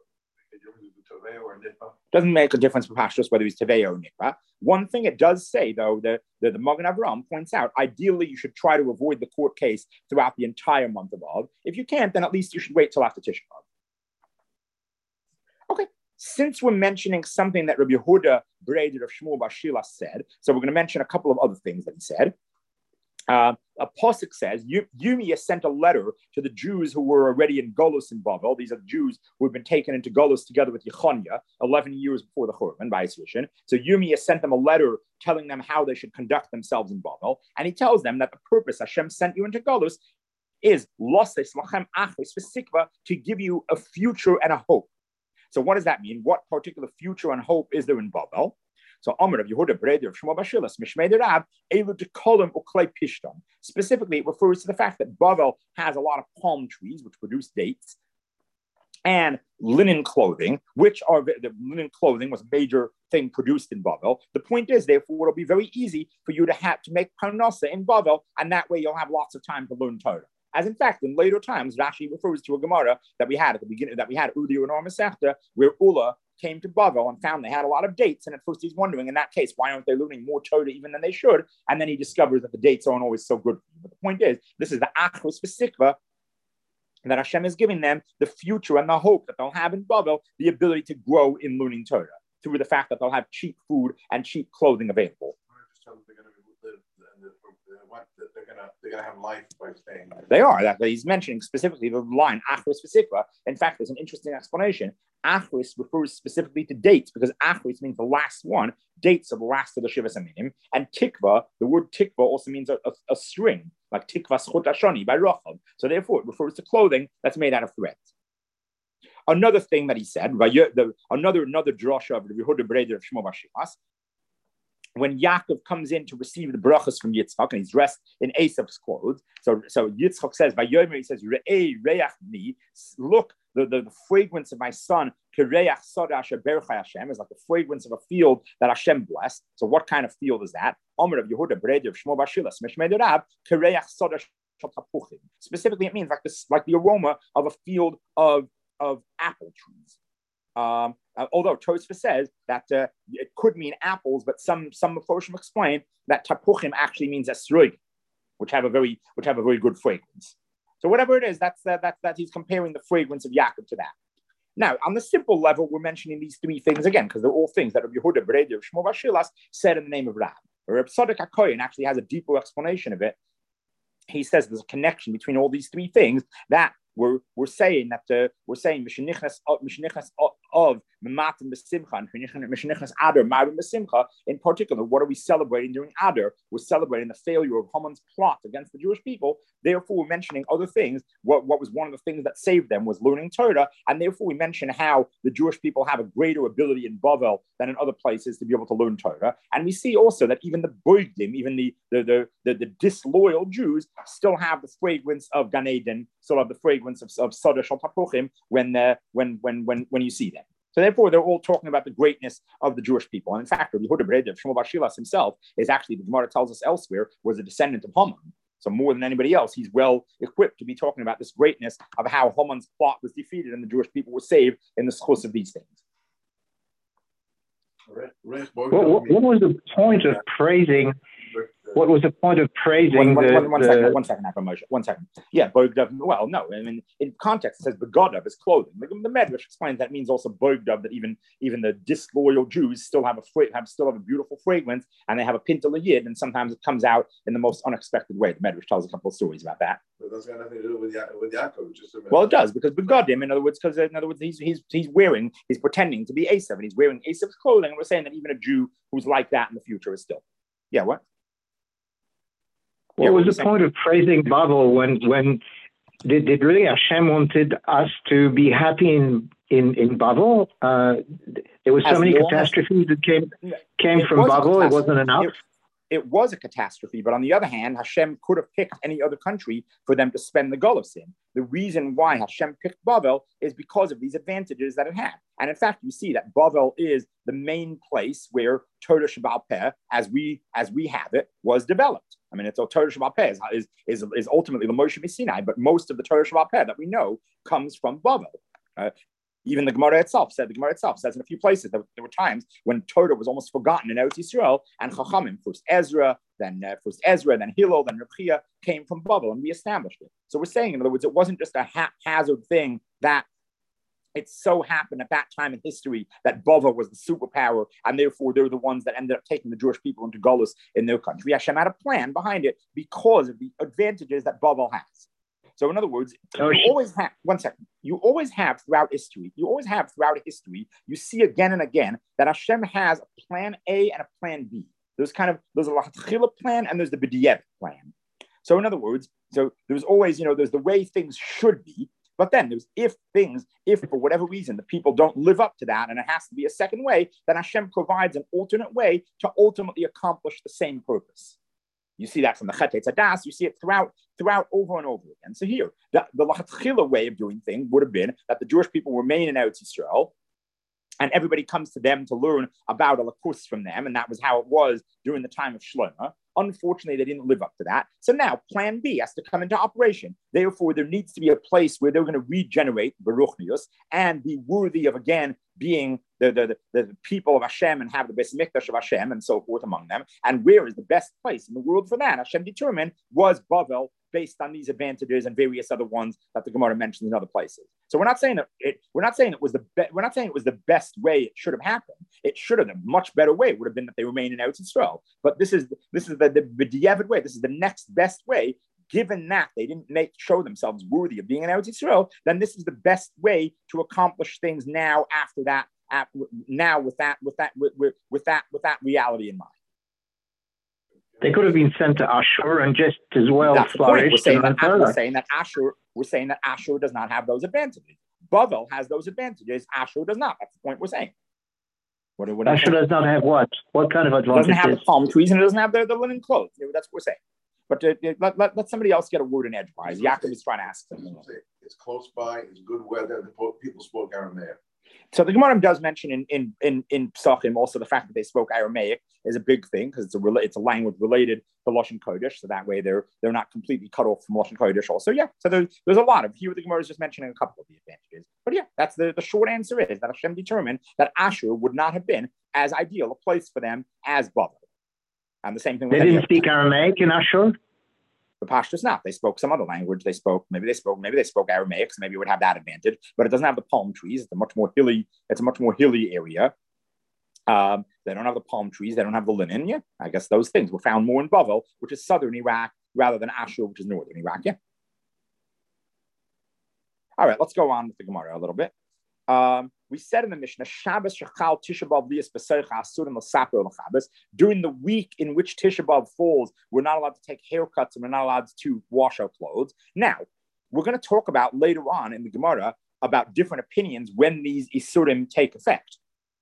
A: Doesn't make a difference for Pashtus whether he's Tevei or Nikra. One thing it does say, though, the Magen Avraham points out, ideally you should try to avoid the court case throughout the entire month of Av. If you can't, then at least you should wait till after Tisha B'Av. Okay, since we're mentioning something that Rabbi Yehuda Breder of Shmuel Bar Shila said, so we're going to mention a couple of other things that he said. A Pasuk says, Yirmiyah sent a letter to the Jews who were already in Golus in Bavel. These are the Jews who had been taken into Golus together with Yechoniah 11 years before the Churban by Yisrishon. So Yirmiyah sent them a letter telling them how they should conduct themselves in Bavel. And he tells them that the purpose Hashem sent you into Golus is to give you a future and a hope. So what does that mean? What particular future and hope is there in Bavel? So Amr of Yehuda Breder of Shmuel Bashilas, Mishmei the Rab, Elu de Kolim Uklei Pishtam. Specifically, it refers to the fact that Bavel has a lot of palm trees which produce dates and linen clothing, which are the linen clothing was a major thing produced in Bavel. The point is, therefore, it'll be very easy for you to make parnasa in Bavel, and that way you'll have lots of time to learn Torah. As in fact, in later times, Rashi refers to a Gemara that we had at the beginning, that we had Udi and Masechta, where Ula came to Bavel and found they had a lot of dates. And at first he's wondering, in that case, why aren't they learning more Torah even than they should? And then he discovers that the dates aren't always so good for you. But the point is, this is the Achos V'Sikva, that Hashem is giving them the future and the hope that they'll have in Bavel, the ability to grow in learning Torah, through the fact that they'll have cheap food and cheap clothing available.
B: They're gonna have life by staying there.
A: They are. That he's mentioning specifically the line Achris V'Sikva. In fact, there's an interesting explanation. Achris refers specifically to dates because Achris means the last one. Dates are the last of the Shivas Aminim, and Tikva, the word Tikva also means a string, like Tikva Schut Ashoni by Rachel. So therefore, it refers to clothing that's made out of threads. Another thing that he said, another drasha of the Yehuda Breder of Shmuel Bashilas, when Yaakov comes in to receive the brachas from Yitzchak, and he's dressed in Esav's clothes, so Yitzchak says, "Vayomer," he says, "Re'ei reach mi," look, the fragrance of my son, Kereach Sadash Berchai Hashem, is like the fragrance of a field that Hashem blessed. So what kind of field is that? Omer of Yehuda Bredi of Shmo Bashilas Mishmei Rab Kereach Sadash Tapuchim. Specifically, it means like this, like the aroma of a field of apple trees. Although Tosfos says that it could mean apples, but some Mephoshim explain that tapuchim actually means esrog, which have a very good fragrance. So whatever it is, that's he's comparing the fragrance of Yaakov to that. Now, on the simple level, we're mentioning these three things again because they're all things that Rabbi Yehuda Bredi of Shmo Bashilas said in the name of Rab. Reb Tzadok HaKohen actually has a deeper explanation of it. He says there's a connection between all these three things that we're saying Mishenichnas of Mematim B'Simcha and Mishenichnas Adar Marim B'Simcha. In particular, what are we celebrating during Adar? We're celebrating the failure of Haman's plot against the Jewish people. Therefore, we're mentioning other things. What was one of the things that saved them was learning Torah, and therefore we mention how the Jewish people have a greater ability in Bavel than in other places to be able to learn Torah. And we see also that even the Boigdim, even the disloyal Jews, still have the fragrance of Gan Eden, still have the fragrance of Sadash al Tapuchim when you see them. So therefore, they're all talking about the greatness of the Jewish people. And in fact, Rabbi Yehuda Bredi of Shmuel Bar Shilas himself is actually, the Gemara tells us elsewhere, was a descendant of Haman. So more than anybody else, he's well equipped to be talking about this greatness of how Haman's plot was defeated and the Jewish people were saved in the schus of these things.
C: What was the point of praising? What was the point of praising?
A: One second, Moshe. 1 second. Yeah, Bogdav. Well, no. I mean, in context, it says Begadav is clothing. The Medrash explains that means also Bogdav, that even the disloyal Jews still have a beautiful fragrance, and they have a pintel yid, and sometimes it comes out in the most unexpected way. The Medrash tells a couple of stories about that.
B: But that's got nothing to do with Yaakov.
A: Well, it does, because Begadim, in other words, he's pretending to be Esav, and he's wearing Esav's clothing, and we're saying that even a Jew who's like that in the future is still. Yeah, what?
C: What was the point of praising Babel when did really Hashem wanted us to be happy in Babel? There was so many catastrophes that came from Babel. It wasn't enough.
A: It was a catastrophe, but on the other hand, Hashem could have picked any other country for them to spend the Golus in. The reason why Hashem picked Babel is because of these advantages that it had. And in fact, you see that Babel is the main place where Torah Sheba'al Peh, as we have it, was developed. I mean, it's Torah Sheba'al Peh is ultimately the Moshe Sinai, but most of the Torah Sheba'al Peh that we know comes from Babel. Even the Gemara itself says in a few places that there were times when Torah was almost forgotten in Eretz Yisrael, and Chachamim, first Ezra, then Hillel, then Reb Chia, came from Babel, and we established it. So we're saying, in other words, it wasn't just a haphazard thing that it so happened at that time in history that Babel was the superpower, and therefore they were the ones that ended up taking the Jewish people into Golus in their country. Hashem had a plan behind it because of the advantages that Babel has. So in other words, you always have throughout history, you see again and again that Hashem has a plan A and a plan B. There's a Latchila plan and there's the B'diavad plan. So in other words, there's always, there's the way things should be, but then there's if for whatever reason the people don't live up to that and it has to be a second way, then Hashem provides an alternate way to ultimately accomplish the same purpose. You see that from the Chet Hadas. You see it throughout over and over again. So here, the Lachatchila way of doing things would have been that the Jewish people remain in Eretz Yisrael, and everybody comes to them to learn about a lakus from them, and that was how it was during the time of Shlomo. Unfortunately, they didn't live up to that. So now Plan B has to come into operation. Therefore, there needs to be a place where they're going to regenerate Baruchnius and be worthy of, again, being the people of Hashem and have the best mikdash of Hashem and so forth among them. And where is the best place in the world for that? Hashem determined was Bavel, based on these advantages and various other ones that the Gemara mentions in other places. So we're not saying it was the best way it should have happened. It should have, a much better way would have been that they remain in Eretz Yisrael. But this is the B'diavad way. This is the next best way. Given that they didn't show themselves worthy of being in Eretz Yisrael, then this is the best way to accomplish things now. After that, now with that reality in mind.
C: They could have been sent to Ashur and just as well flourished.
A: We're saying that Ashur does not have those advantages. Bavel has those advantages. Ashur does not. That's the point we're saying. What
C: Asher does not have what? What kind of advantages?
A: It doesn't have the palm trees and it doesn't have the linen clothes. That's what we're saying. But let somebody else get a word in edgewise. Yaakov is trying to ask something.
B: It's close by. It's good weather. The people spoke Aramaic.
A: So the Gemara does mention in Psachim also the fact that they spoke Aramaic is a big thing because it's a language related to Lashon Kodesh. So that way they're not completely cut off from Lashon Kodesh. Also, yeah. So there's a lot of here. The Gemara is just mentioning a couple of the advantages. But yeah, that's the short answer is that Hashem determined that Ashur would not have been as ideal a place for them as Bavel. And the same thing.
C: They didn't speak Aramaic in Ashur.
A: The Pashtus not. They spoke some other language. Maybe they spoke Aramaic, so maybe it would have that advantage. But it doesn't have the palm trees. It's a much more hilly area. They don't have the palm trees. They don't have the linen. Yeah, I guess those things were found more in Bavel, which is southern Iraq, rather than Ashur, which is northern Iraq. Yeah. All right, let's go on with the Gemara a little bit. We said in the Mishnah, Shabbos Shechal Tisha B'Av Lias B'Seicha Asurim L'Saper L'Chabbos. During the week in which Tisha B'Av falls, we're not allowed to take haircuts and we're not allowed to wash our clothes. Now, we're going to talk about later on in the Gemara about different opinions when these Isurim take effect.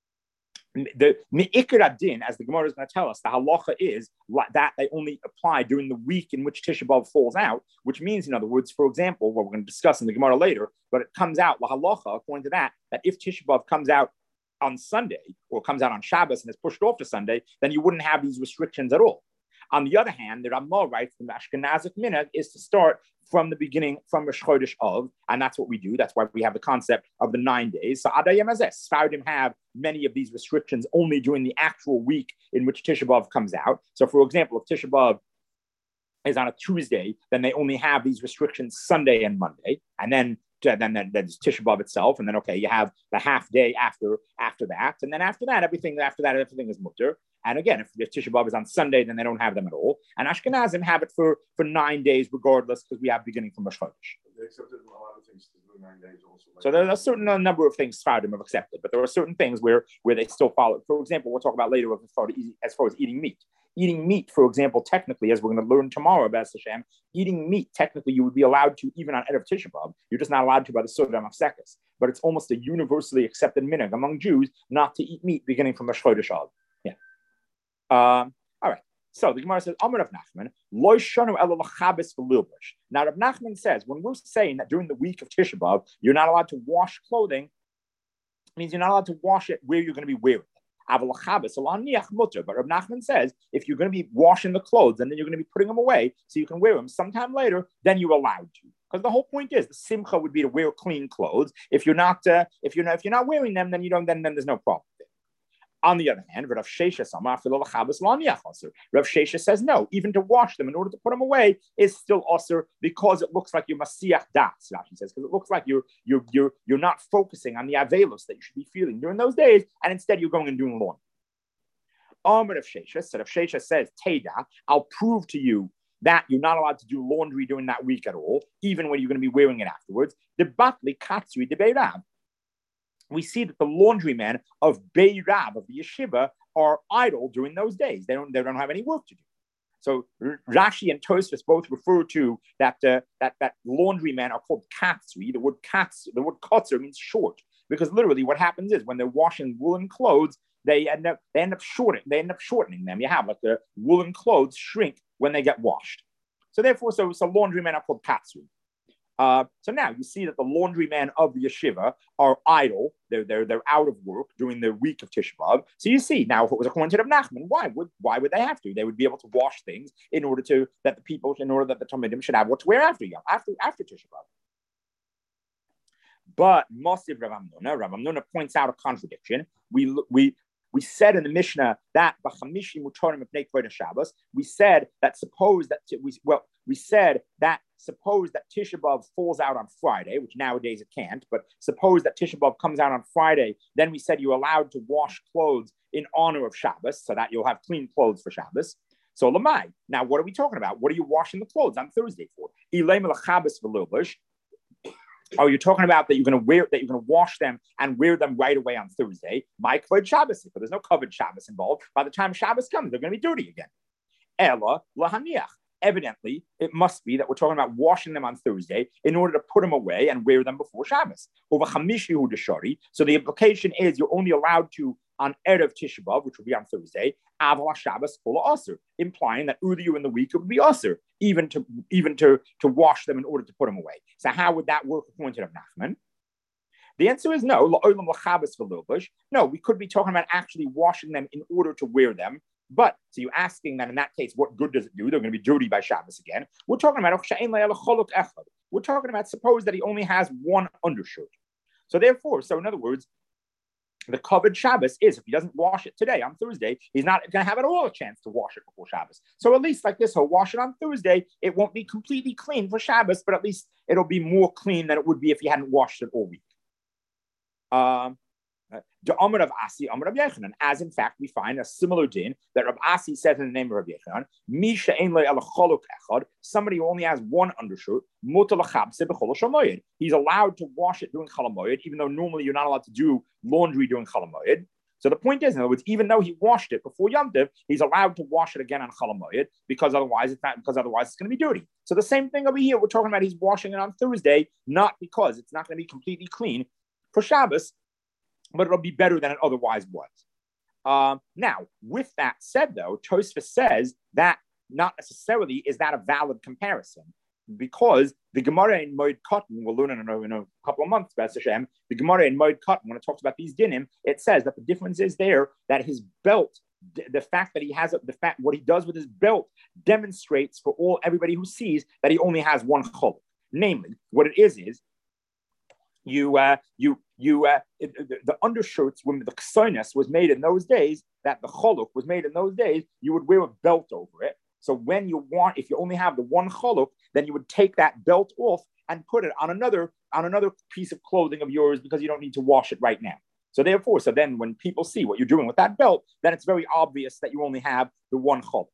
A: The Me'ikar Adin, as the Gemara is going to tell us, the halacha is that they only apply during the week in which Tisha B'Av falls out, which means, in other words, for example, what we're going to discuss in the Gemara later, but it comes out, la halacha, according to that if Tisha B'Av comes out on Sunday or comes out on Shabbos and is pushed off to Sunday, then you wouldn't have these restrictions at all. On the other hand, the Ramah writes from the Ashkenazic minhag is to start from the beginning, from Rosh Chodesh of, and that's what we do. That's why we have the concept of the 9 days. So Adayim Azeh, Sfardim have many of these restrictions only during the actual week in which Tisha B'Av comes out. So for example, if Tisha B'Av is on a Tuesday, then they only have these restrictions Sunday and Monday, and then there's Tisha B'Av itself, and then you have the half day after that, and then after that everything is mutter. And again, if Tisha B'Av is on Sunday, then they don't have them at all. And Ashkenazim have it for 9 days regardless, because we have beginning from Rosh Chodesh.
B: They accepted a lot of things to do 9 days also.
A: So there are a certain number of things Sfardim have accepted, but there are certain things where they still follow. For example, we'll talk about later as far as eating meat. Eating meat, for example, technically, as we're going to learn tomorrow about Hashem, eating meat, technically, you would be allowed to even on Erev Tisha B'Av. You're just not allowed to by the Sodom of Sekes. But it's almost a universally accepted minhag among Jews not to eat meat beginning from Rosh Chodesh Av. Yeah. All right. So the Gemara says, Amar Rav Nachman, Lo shanu ela l'chabes v'lilbush. Now Rav Nachman says, when we're saying that during the week of Tisha B'Av, you're not allowed to wash clothing, it means you're not allowed to wash it where you're going to be wearing it. But Rav Nachman says, if you're going to be washing the clothes and then you're going to be putting them away so you can wear them sometime later, then you're allowed to. Because the whole point is the simcha would be to wear clean clothes. If you're not wearing them, then then there's no problem. On the other hand, Rav Shesha says no, even to wash them in order to put them away is still osir because it looks like you're masiach das. Rashi says because it looks like you're not focusing on the avelos that you should be feeling during those days, and instead you're going and doing laundry. Rav Shesha says Teda, I'll prove to you that you're not allowed to do laundry during that week at all, even when you're going to be wearing it afterwards. The batli katsui de beirav. We see that the laundrymen of Beirav, of the yeshiva, are idle during those days. They don't have any work to do. So Rashi and Tosfos both refer to that laundrymen are called katsri. The word katzer means short, because literally what happens is when they're washing woolen clothes, they end up shortening them. You have the woolen clothes shrink when they get washed. So therefore, so laundrymen are called katsri. So now you see that the laundrymen of the yeshiva are idle. They're out of work during the week of Tisha B'Av. So you see now, if it was a coincidence of Nachman, why would they have to? They would be able to wash things in order that the Talmidim should have what to wear after Tisha B'Av. But Mosiv Rav Amnuna points out a contradiction. We said in the Mishnah that b'chamishi mutarim mipnei kvod Shabbos. We said that suppose that Tisha B'Av falls out on Friday, which nowadays it can't. But suppose that Tisha B'Av comes out on Friday, then we said you're allowed to wash clothes in honor of Shabbos, so that you'll have clean clothes for Shabbos. So lamai. Now, what are we talking about? What are you washing the clothes on Thursday for? Ilay melachabes v'lilbush. Oh, you're talking about that you're going to wash them and wear them right away on Thursday. My kvod Shabbos, but there's no covered Shabbos involved. By the time Shabbos comes, they're going to be dirty again. Ella lahaniach. Evidently, it must be that we're talking about washing them on Thursday in order to put them away and wear them before Shabbos. Over chamishihu deshari. So the implication is you're only allowed to on Erev Tisha B'Av, which will be on Thursday, Aval Shabbos Kula Aser, implying that earlier in the week it would be Aser, even to wash them in order to put them away. So how would that work according to Rav Nachman? The answer is no. No, we could be talking about actually washing them in order to wear them. But so you're asking that in that case, what good does it do? They're going to be dirty by Shabbos again. We're talking about suppose that he only has one undershirt. So therefore, in other words, the covered Shabbos is if he doesn't wash it today on Thursday, he's not going to have at all a chance to wash it before Shabbos. So at least like this, he'll wash it on Thursday. It won't be completely clean for Shabbos, but at least it'll be more clean than it would be if he hadn't washed it all week. The Amr of Asi, Amr of Yechanan, as in fact we find a similar din that Rav Asi says in the name of Rav Yechanan, Misha ein lo ela choluk echad, somebody who only has one undershirt, mutar lachabse b'chol shamoyed. He's allowed to wash it during Chol Hamoed, even though normally you're not allowed to do laundry during Chol Hamoed. So the point is, in other words, even though he washed it before Yom Tov, he's allowed to wash it again on Chol Hamoed because otherwise it's going to be dirty. So the same thing over here, we're talking about he's washing it on Thursday, not because it's not going to be completely clean for Shabbos, but it'll be better than it otherwise was. Now, with that said, though, Tosfos says that not necessarily is that a valid comparison, because the Gemara in Moed Katan, we'll learn in a couple of months, B'ez Hashem, the Gemara in Moed Katan, when it talks about these dinim, it says that the difference is there that his belt, the fact that he has what he does with his belt demonstrates for everybody who sees that he only has one chol. Namely, what it is the undershirts, when the ksoinus was made in those days, that the choluk was made in those days, you would wear a belt over it. So if you only have the one choluk, then you would take that belt off and put it on another piece of clothing of yours because you don't need to wash it right now. So then when people see what you're doing with that belt, then it's very obvious that you only have the one choluk.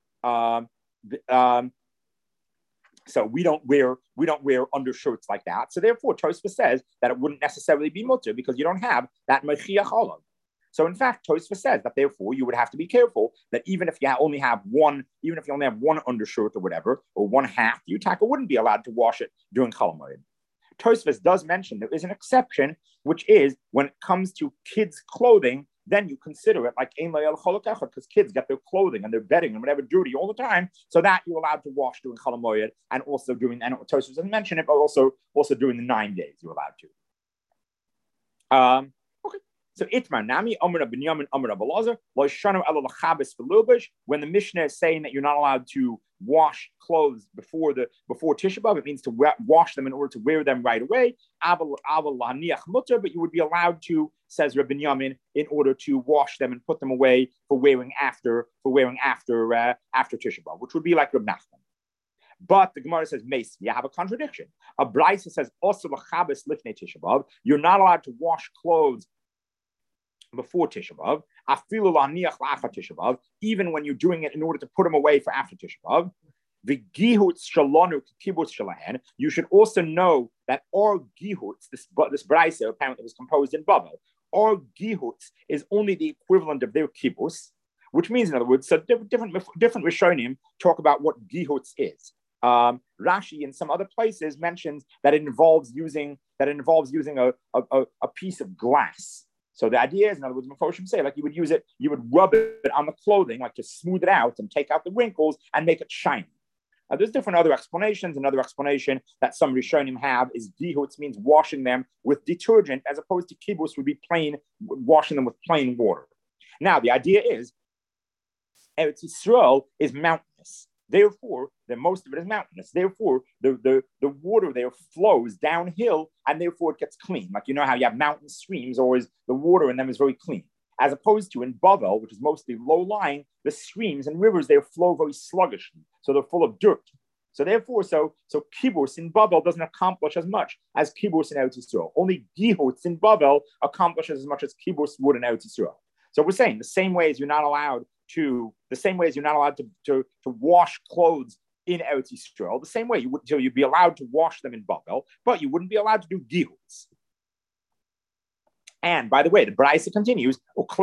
A: So we don't wear undershirts like that. So therefore, Tosfos says that it wouldn't necessarily be mutter because you don't have that mechiach olav. So in fact, Tosfos says that therefore you would have to be careful that even if you only have one undershirt or whatever, or one half, the Utaka wouldn't be allowed to wash it during Chol Hamoed. Tosfos does mention there is an exception, which is when it comes to kids' clothing, then you consider it like ein lo el choluk echad, because kids get their clothing and their bedding and whatever dirty all the time, so that you're allowed to wash during Chol Hamoed, and also and Tosfos doesn't mention it, but also during the 9 days you're allowed to. Okay. So Itmar Nami Amr Binyamin Amr Abelazar lo shanu ela lachabes v'lubish. When the Mishnah is saying that you're not allowed to wash clothes before Tisha B'Av, it means to wash them in order to wear them right away. But you would be allowed to, says Rabbi Binyamin, in order to wash them and put them away for wearing after Tisha B'Av, which would be like Rabbi Nachman. But the Gemara says, Mace, you have a contradiction. A Braisa says, also lachabes lifnei Tisha B'Av, you're not allowed to wash clothes before Tisha B'Av, afilu la'niach la'achar Tisha B'Av, even when you're doing it in order to put them away for after Tisha B'Av. V'gihutz shalonu kibutz shalahen. You should also know that our gihutz, this brayso apparently was composed in Babel. Our gihutz is only the equivalent of their kibbutz, which means, in other words, so different Rishonim talk about what gihutz is. Rashi in some other places mentions that it involves using a piece of glass. So the idea is, in other words, Mephoshim say, like you would rub it on the clothing, like to smooth it out and take out the wrinkles and make it shiny. There's different other explanations. Another explanation that some Rishonim have is gihutz means washing them with detergent, as opposed to kibbutz would be washing them with plain water. Now, the idea is, Eretz Yisrael is mountainous. Therefore, most of it is mountainous. Therefore, the water there flows downhill, and therefore it gets clean. Like you know how you have mountain streams, always the water in them is very clean. As opposed to in Bavel, which is mostly low-lying, the streams and rivers there flow very sluggishly, so they're full of dirt. So therefore, so kibbutz in Bavel doesn't accomplish as much as kibbutz in Eretz Yisrael. Only gihutz in Bavel accomplishes as much as kibbutz would in Eretz Yisrael. So we're saying the same way as you're not allowed to wash clothes in Eretz Yisrael, the same way you'd be allowed to wash them in Bavel, but you wouldn't be allowed to do gihutz. And by the way, the Braisa continues,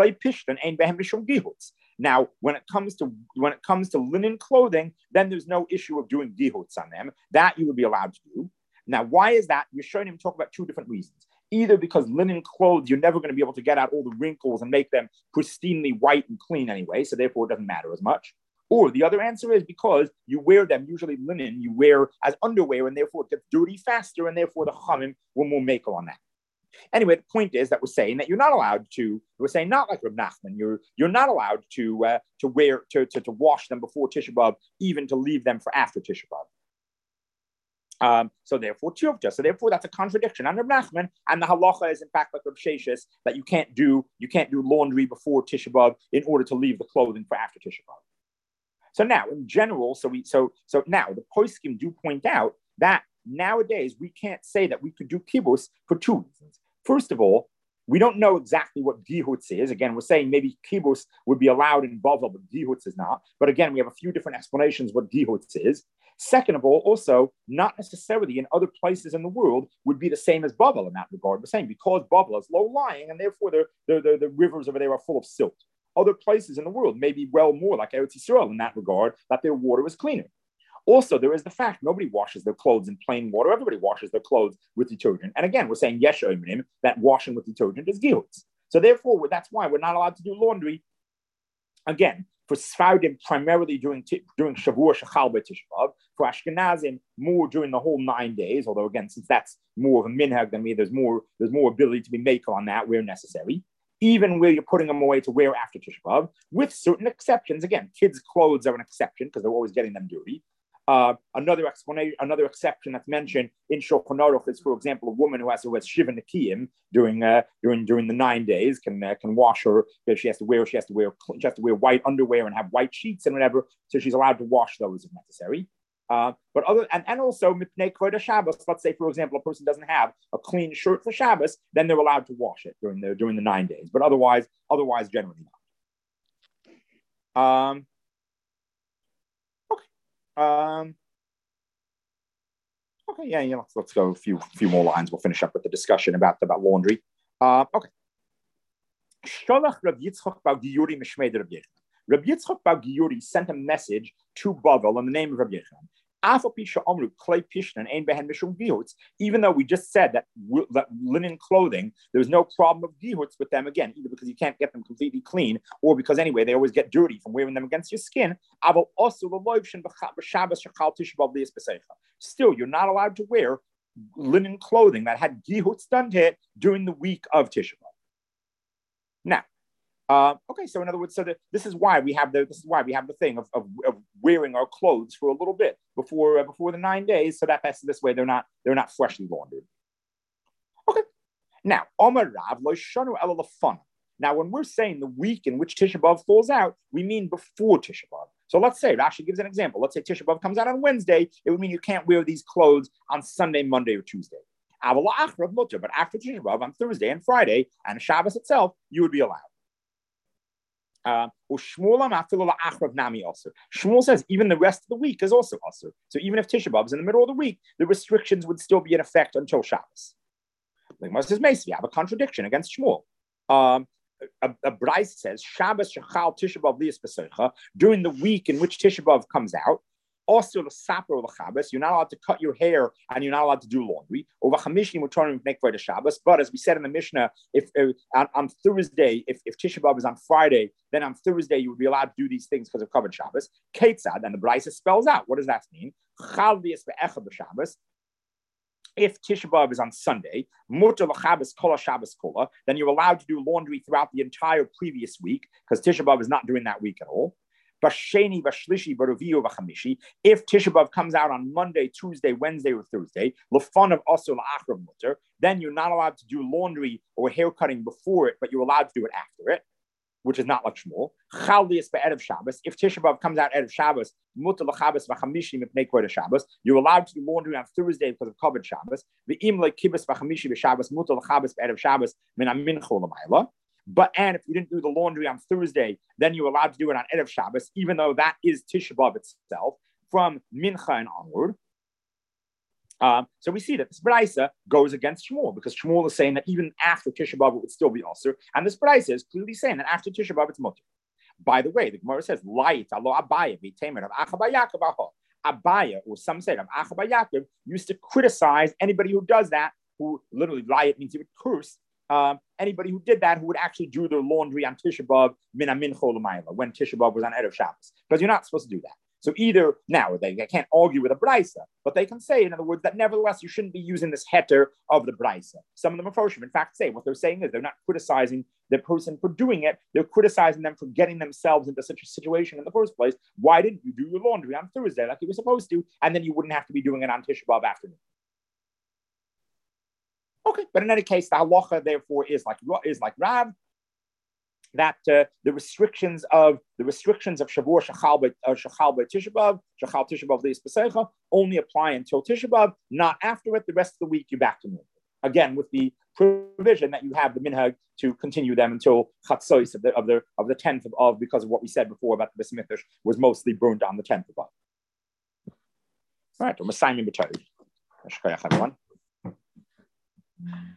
A: now, when it comes to linen clothing, then there's no issue of doing gihutz on them. That you would be allowed to do. Now, why is that? You're showing him talk about two different reasons. either because linen clothes, you're never going to be able to get out all the wrinkles and make them pristinely white and clean anyway, so therefore it doesn't matter as much. Or the other answer is because you wear them, usually linen, you wear as underwear, and therefore it gets dirty faster, and therefore the Chamim will more make on that. Anyway, the point is that we're saying that you're not allowed to. We're saying not like Reb Nachman. You're not allowed to wash them before Tisha B'av, even to leave them for after Tisha B'av. So therefore, Tiyuvta. So therefore, that's a contradiction on Reb Nachman, and the halacha is in fact like Reb Sheshes that you can't do laundry before Tisha B'av in order to leave the clothing for after Tisha B'av. So now, in general, so now the poskim do point out that nowadays we can't say that we could do kibbutz for two reasons. First of all, we don't know exactly what gihutz is. Again, we're saying maybe kibbutz would be allowed in Bavel, but gihutz is not. But again, we have a few different explanations what gihutz is. Second of all, also, not necessarily in other places in the world would be the same as Bavel in that regard. We're saying because Bavel is low-lying and therefore the rivers over there are full of silt. Other places in the world may be well more like Eretz Yisrael in that regard, that their water is cleaner. Also, there is the fact nobody washes their clothes in plain water. Everybody washes their clothes with detergent. And again, we're saying yesh omrim, that washing with detergent is gihutz. So therefore, that's why we're not allowed to do laundry. Again, for Sfardim, primarily during Shavua Shechal B'Tisha B'Av. For Ashkenazim, more during the whole 9 days. Although again, since that's more of a minhag than me, there's more ability to be made on that where necessary. Even where you're putting them away to wear after Tisha B'Av, with certain exceptions. Again, kids' clothes are an exception because they're always getting them dirty. Another exception that's mentioned in Shulchan Aruch is, for example, a woman who has shiva nekiyim during the 9 days can wash her. She has to wear white underwear and have white sheets and whatever. So she's allowed to wash those if necessary. But also mipnei kvod Shabbos. Let's say, for example, a person doesn't have a clean shirt for Shabbos, then they're allowed to wash it during the 9 days. But otherwise generally not. Let's go a few more lines. We'll finish up with the discussion about laundry. Okay. Sholach Rav Yitzchak Bar Giyuri Mishmei Rav Yechon. Rav Yitzchak Bar Giyuri sent a message to Bavel in the name of Rav Yechon. Even though we just said that linen clothing, there's no problem of gihutz with them, again, either because you can't get them completely clean or because anyway they always get dirty from wearing them against your skin. Still, you're not allowed to wear linen clothing that had gihutz done to it during the week of Tisha B'Av. Now, so in other words, this is why we have the thing of wearing our clothes for a little bit before the 9 days, so that's this way they're not freshly laundered. Okay. Now, Omar Rav lo shanu ela lefana. Now, when we're saying the week in which Tisha B'Av falls out, we mean before Tisha B'Av. So let's say, Rashi gives an example. Let's say Tisha B'Av comes out on Wednesday. It would mean you can't wear these clothes on Sunday, Monday, or Tuesday. But after Tisha B'Av on Thursday and Friday and Shabbos itself, you would be allowed. Shmuel says even the rest of the week is also usher. So even if Tisha B'Av is in the middle of the week, the restrictions would still be in effect until Shabbos. Like says Macy, I have a contradiction against Shmuel. A Bryce says Shabbos Shechal Tisha B'Av Lias B'Seicha, during the week in which Tisha B'Av comes out. Also, the saper of the Shabbos, you're not allowed to cut your hair and you're not allowed to do laundry. Over Chamishim, we're trying to make for the Shabbos. But as we said in the Mishnah, if on Thursday, if Tisha B'Av is on Friday, then on Thursday you would be allowed to do these things because of covered Shabbos. Ketzad, and the Brisa spells out. What does that mean? Chalvias ve'echad b'Shabbos. If Tisha B'Av is on Sunday, mutar l'Chabbos kol Shabbos kola, then you're allowed to do laundry throughout the entire previous week because Tisha B'Av is not during that week at all. Basheni, Bashlishi, Baruviyo, Vachamishi. If Tisha B'Av comes out on Monday, Tuesday, Wednesday, or Thursday, Lefon of also La'achrav Mutter, then you're not allowed to do laundry or hair cutting before it, but you're allowed to do it after it, which is not like Shmuel. Chaldias be'erev Shabbos. If Tisha B'Av comes out erev Shabbos, Mutter l'Chabbos v'Chamishi mipnei kvod Shabbos, you're allowed to do laundry on Thursday because of covered Shabbos. V'im le'kibbos v'Chamishi v'Shabbos, Mutter l'Chabbos be'erev Shabbos min amincha l'mayla. And if you didn't do the laundry on Thursday, then you're allowed to do it on Erev Shabbos, even though that is Tisha B'Av itself, from Mincha and onward. So we see that this Braisa goes against Shmuel, because Shmuel is saying that even after Tisha B'Av it would still be Osir, and this Braisa is clearly saying that after Tisha B'Av it's Mutter. By the way, the Gemara says, Light, alo Abaya, v'temer of Achabayakov aho. Abaya, or some say of Achabayakov, used to criticize anybody who does that who literally riot means he would curse anybody who did that, who would actually do their laundry on Tisha B'Av min mincha l'mayla, when Tisha B'Av was on Erev Shabbos, because you're not supposed to do that. So either now they can't argue with a brisa, but they can say, in other words, that nevertheless you shouldn't be using this heter of the brisa. Some of the Mefarshim, in fact, say what they're saying is they're not criticizing the person for doing it; they're criticizing them for getting themselves into such a situation in the first place. Why didn't you do your laundry on Thursday like you were supposed to, and then you wouldn't have to be doing it on Tisha B'Av afternoon? Okay, but in any case, the halacha therefore is like Rav, that the restrictions of Shavua Shachal Tisha B'Av, Shachal Tisha B'Av Leis B'Seicha, only apply until Tisha B'Av, not after it. The rest of the week you're back to normal. Again, with the provision that you have the minhag to continue them until Chatzos of the 10th of, because of what we said before about the Beis Mikdash was mostly burned on the 10th of Av. All right, we're Masayim B'Torah. Everyone.